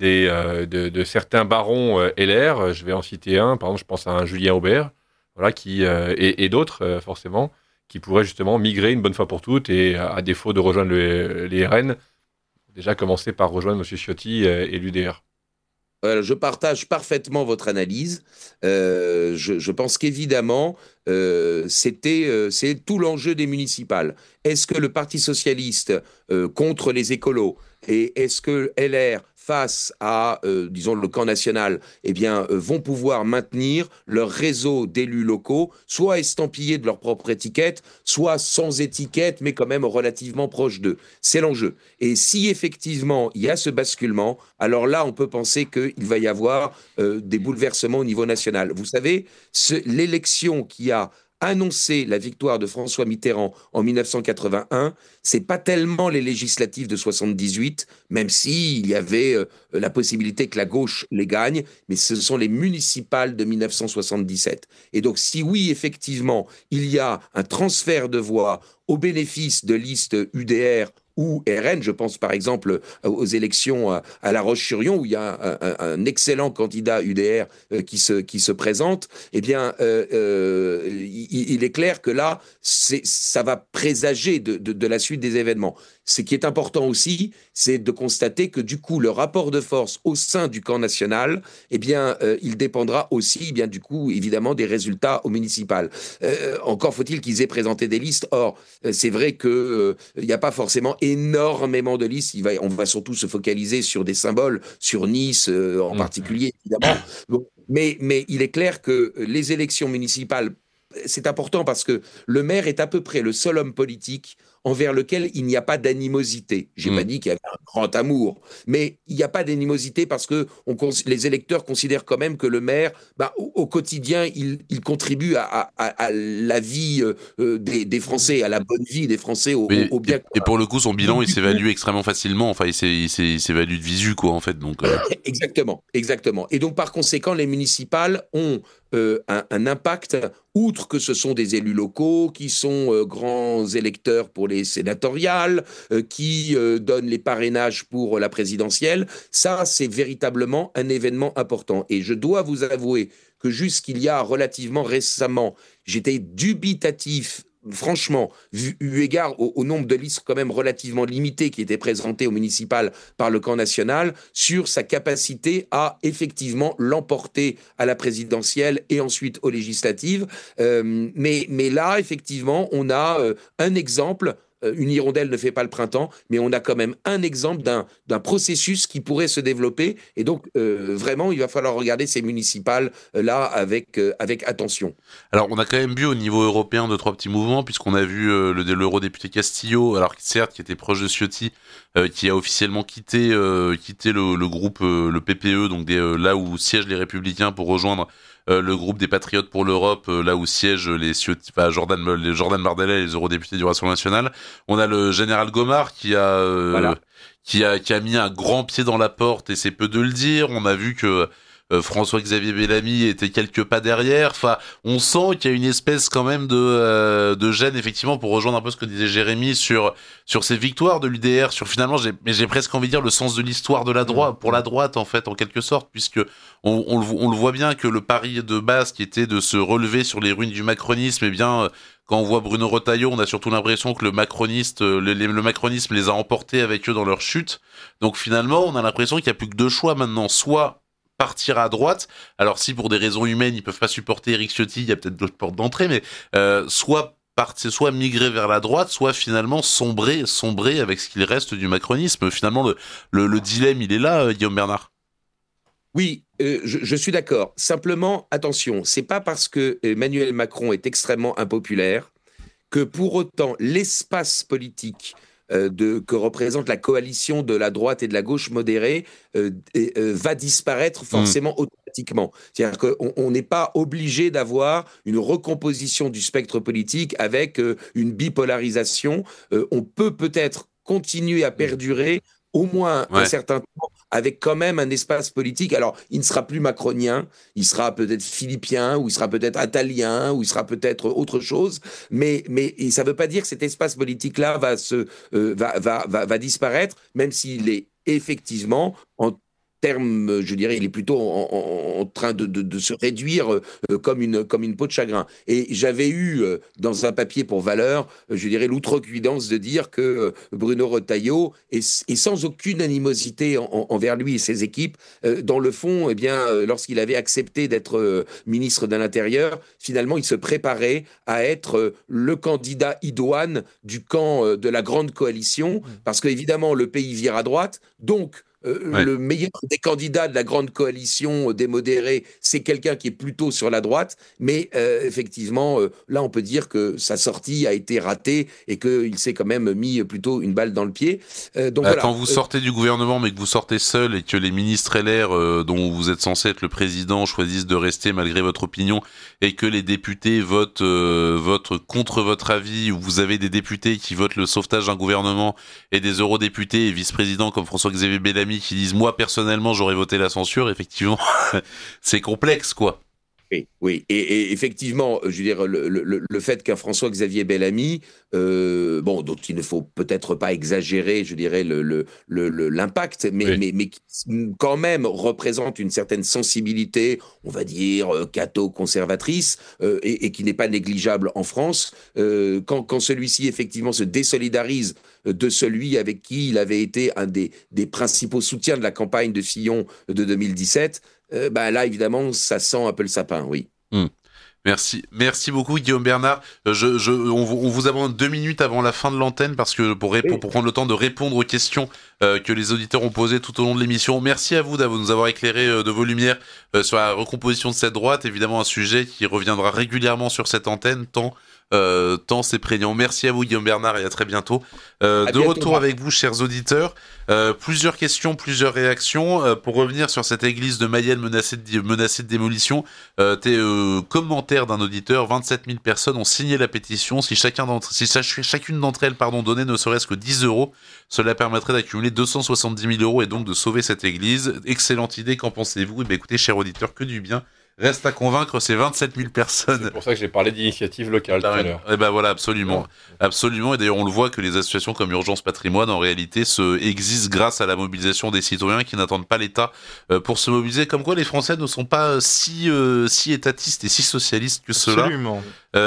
de certains barons LR? Je vais en citer un, par exemple, je pense à un Julien Aubert, voilà, et d'autres, forcément, qui pourraient justement migrer une bonne fois pour toutes et, à défaut de rejoindre les RN, déjà commencer par rejoindre M. Ciotti et l'UDR. Je partage parfaitement votre analyse. Je pense qu'évidemment, c'est tout l'enjeu des municipales. Est-ce que le Parti socialiste contre les écolos et est-ce que LR face à, disons, le camp national, eh bien, vont pouvoir maintenir leur réseau d'élus locaux, soit estampillés de leur propre étiquette, soit sans étiquette, mais quand même relativement proche d'eux. C'est l'enjeu. Et si effectivement il y a ce basculement, alors là, on peut penser qu'il va y avoir des bouleversements au niveau national. Vous savez, l'élection qui a annoncé la victoire de François Mitterrand en 1981, c'est pas tellement les législatives de 78, même s'il y avait la possibilité que la gauche les gagne, mais ce sont les municipales de 1977. Et donc, si oui, effectivement, il y a un transfert de voix au bénéfice de listes UDR ou RN, je pense par exemple aux élections à La Roche-sur-Yon, où il y a un excellent candidat UDR qui se présente, eh bien, il est clair que là, ça va présager de la suite des événements. Ce qui est important aussi, c'est de constater que du coup, le rapport de force au sein du camp national, eh bien, il dépendra aussi, eh bien, du coup, évidemment, des résultats au municipal. Encore faut-il qu'ils aient présenté des listes. Or, c'est vrai qu'il n'y a pas forcément énormément de listes. On va surtout se focaliser sur des symboles, sur Nice en particulier, évidemment. Bon, mais il est clair que les élections municipales, c'est important parce que le maire est à peu près le seul homme politique envers lequel il n'y a pas d'animosité. J'ai pas dit qu'il y avait un grand amour, mais il n'y a pas d'animosité parce que les électeurs considèrent quand même que le maire, au quotidien, il contribue à la vie des Français, à la bonne vie des Français, au bien. Et pour le coup, son bilan, il s'évalue extrêmement facilement. Enfin, il s'évalue de visu, quoi, en fait. Donc, Exactement. Et donc, par conséquent, les municipales ont un impact, outre que ce sont des élus locaux qui sont grands électeurs pour les sénatoriales, qui donnent les parrainages pour la présidentielle. Ça, c'est véritablement un événement important. Et je dois vous avouer que jusqu'il y a relativement récemment, j'étais dubitatif, franchement, eu égard au nombre de listes quand même relativement limitées qui étaient présentées au municipal par le camp national, sur sa capacité à effectivement l'emporter à la présidentielle et ensuite aux législatives. Mais là, effectivement, on a un exemple. Une hirondelle ne fait pas le printemps, mais on a quand même un exemple d'un processus qui pourrait se développer. Et donc, vraiment, il va falloir regarder ces municipales là avec attention. Alors, on a quand même vu au niveau européen 2-3 petits mouvements, puisqu'on a vu l'eurodéputé Castillo, alors certes, qui était proche de Ciotti, qui a officiellement quitté le groupe, le PPE, donc là où siègent les Républicains, pour rejoindre le groupe des Patriotes pour l'Europe, là où siègent Jordan Bardella et les eurodéputés du Rassemblement national. On a le général Gomard qui a mis un grand pied dans la porte, et c'est peu de le dire. On a vu que François-Xavier Bellamy était quelques pas derrière. Enfin, on sent qu'il y a une espèce quand même de gêne, effectivement, pour rejoindre un peu ce que disait Jérémy sur ces victoires de l'UDR, sur finalement, j'ai presque envie de dire le sens de l'histoire de la droite, pour la droite, en fait, en quelque sorte, puisque on le voit bien que le pari de base qui était de se relever sur les ruines du macronisme, eh bien, quand on voit Bruno Retailleau, on a surtout l'impression que le macronisme les a emportés avec eux dans leur chute. Donc finalement, on a l'impression qu'il n'y a plus que deux choix maintenant, soit partir à droite. Alors si pour des raisons humaines ils peuvent pas supporter Éric Ciotti, il y a peut-être d'autres portes d'entrée, mais soit migrer vers la droite, soit finalement sombrer avec ce qu'il reste du macronisme. Finalement, le dilemme, il est là, Guillaume Bernard. Oui, je suis d'accord. Simplement, attention, c'est pas parce que Emmanuel Macron est extrêmement impopulaire que pour autant l'espace politique que représente la coalition de la droite et de la gauche modérée va disparaître forcément automatiquement. C'est-à-dire qu'on n'est pas obligé d'avoir une recomposition du spectre politique avec une bipolarisation. On peut peut-être continuer à perdurer au moins un certain temps, avec quand même un espace politique. Alors, il ne sera plus macronien, il sera peut-être philippien, ou il sera peut-être italien, ou il sera peut-être autre chose, mais ça ne veut pas dire que cet espace politique-là va disparaître, même s'il est effectivement, en termes, je dirais, il est plutôt en train de se réduire comme une peau de chagrin. Et j'avais eu, dans un papier pour Valeurs, je dirais, l'outrecuidance de dire que Bruno Retailleau est sans aucune animosité envers lui et ses équipes. Dans le fond, eh bien, lorsqu'il avait accepté d'être ministre de l'Intérieur, finalement, il se préparait à être le candidat idoine du camp de la grande coalition, parce qu'évidemment, le pays vire à droite, donc le meilleur des candidats de la grande coalition des modérés, c'est quelqu'un qui est plutôt sur la droite, mais effectivement, là, on peut dire que sa sortie a été ratée et qu'il s'est quand même mis plutôt une balle dans le pied. Donc, voilà. Quand vous sortez du gouvernement, mais que vous sortez seul et que les ministres LR, dont vous êtes censé être le président, choisissent de rester malgré votre opinion, et que les députés votent contre votre avis, ou vous avez des députés qui votent le sauvetage d'un gouvernement, et des eurodéputés et vice-présidents comme François-Xavier Bellamy qui disent « moi personnellement j'aurais voté la censure », effectivement c'est complexe quoi. Oui, et effectivement, je veux dire, le fait qu'un François-Xavier Bellamy, dont il ne faut peut-être pas exagérer, je dirais, l'impact, mais qui quand même représente une certaine sensibilité, on va dire, catho-conservatrice, et qui n'est pas négligeable en France, quand celui-ci, effectivement, se désolidarise de celui avec qui il avait été un des principaux soutiens de la campagne de Fillon de 2017, là, évidemment, ça sent un peu le sapin, oui. Merci beaucoup Guillaume Bernard. On vous abandonne 2 minutes avant la fin de l'antenne parce que pour prendre le temps de répondre aux questions que les auditeurs ont posées tout au long de l'émission. Merci à vous de nous avoir éclairé de vos lumières sur la recomposition de cette droite. Évidemment un sujet qui reviendra régulièrement sur cette antenne tant c'est prégnant. Merci à vous Guillaume Bernard et à très bientôt. Retour avec vous chers auditeurs. Plusieurs questions, plusieurs réactions. Pour revenir sur cette église de Mayenne menacée de démolition, commentaire d'un auditeur, 27 000 personnes ont signé la pétition. Si chacune d'entre elles donnait ne serait-ce que 10 €, cela permettrait d'accumuler 270 000 € et donc de sauver cette église. Excellente idée, qu'en pensez-vous ? Écoutez, chers auditeurs, que du bien. Reste à convaincre ces 27 000 personnes. C'est pour ça que j'ai parlé d'initiative locale tout à l'heure. Et voilà, absolument. Absolument. Et d'ailleurs, on le voit que les associations comme Urgence Patrimoine, en réalité, existent grâce à la mobilisation des citoyens qui n'attendent pas l'État pour se mobiliser. Comme quoi, les Français ne sont pas si étatistes et si socialistes que cela. Absolument.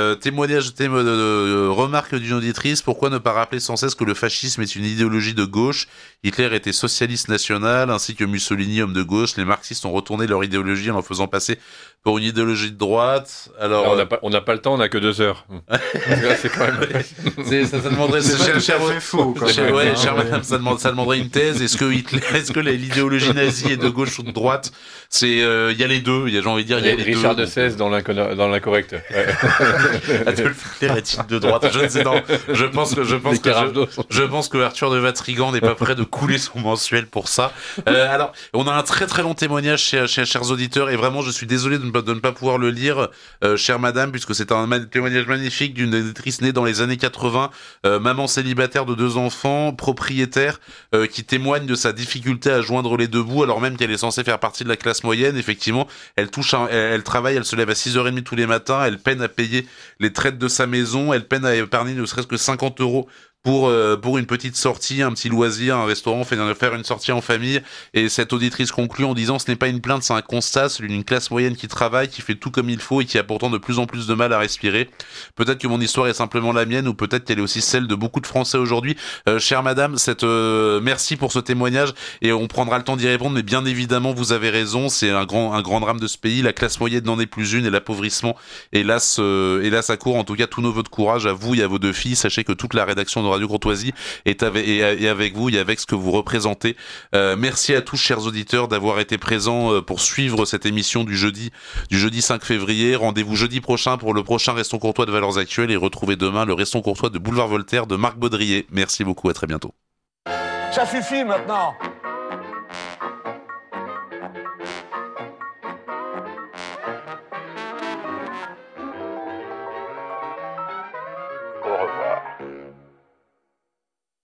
Remarque d'une auditrice, pourquoi ne pas rappeler sans cesse que le fascisme est une idéologie de gauche ? Hitler était socialiste national, ainsi que Mussolini, homme de gauche. Les marxistes ont retourné leur idéologie en en faisant passer pour une idéologie de droite. Alors, on n'a pas le temps, on n'a que 2 heures. Là, c'est quand même... ça demanderait... C'est faux, quand même. Ouais, cher madame, ça demanderait une thèse. Est-ce que l'idéologie nazie est de gauche ou de droite ? Il y a les deux, j'ai envie de dire, il y a les deux. Richard de Sèze dans l'incorrect. Adolphe Hitler est-il de droite ? Je ne sais pas. Je pense que Arthur de Vatrigan n'est pas prêt de couler son mensuel pour ça. Alors, on a un très très long témoignage chers auditeurs, et vraiment je suis désolé de ne pas pouvoir le lire, chère madame, puisque c'est un témoignage magnifique d'une éditrice née dans les années 80, maman célibataire de 2 enfants, propriétaire, qui témoigne de sa difficulté à joindre les deux bouts, alors même qu'elle est censée faire partie de la classe moyenne. Effectivement, elle travaille, elle se lève à 6h30 tous les matins, elle peine à payer les traites de sa maison, elle peine à épargner ne serait-ce que 50 € pour une petite sortie, un petit loisir, un restaurant, faire une sortie en famille. Et cette auditrice conclut en disant: ce n'est pas une plainte, c'est un constat, celui d'une classe moyenne qui travaille, qui fait tout comme il faut et qui a pourtant de plus en plus de mal à respirer. Peut-être que mon histoire est simplement la mienne, ou peut-être qu'elle est aussi celle de beaucoup de Français aujourd'hui. Chère madame, merci pour ce témoignage, et on prendra le temps d'y répondre, mais bien évidemment vous avez raison, c'est un grand drame de ce pays. La classe moyenne n'en est plus une, et l'appauvrissement hélas accourt. En tout cas, tous nos voeux de courage à vous et à vos 2 filles. Sachez que toute la rédaction de Radio Courtoisie est avec vous et avec ce que vous représentez. Merci à tous, chers auditeurs, d'avoir été présents pour suivre cette émission du jeudi 5 février. Rendez-vous jeudi prochain pour le prochain Restons Courtois de Valeurs Actuelles et retrouvez demain le Restons Courtois de Boulevard Voltaire de Marc Baudrier. Merci beaucoup, à très bientôt. Ça suffit maintenant.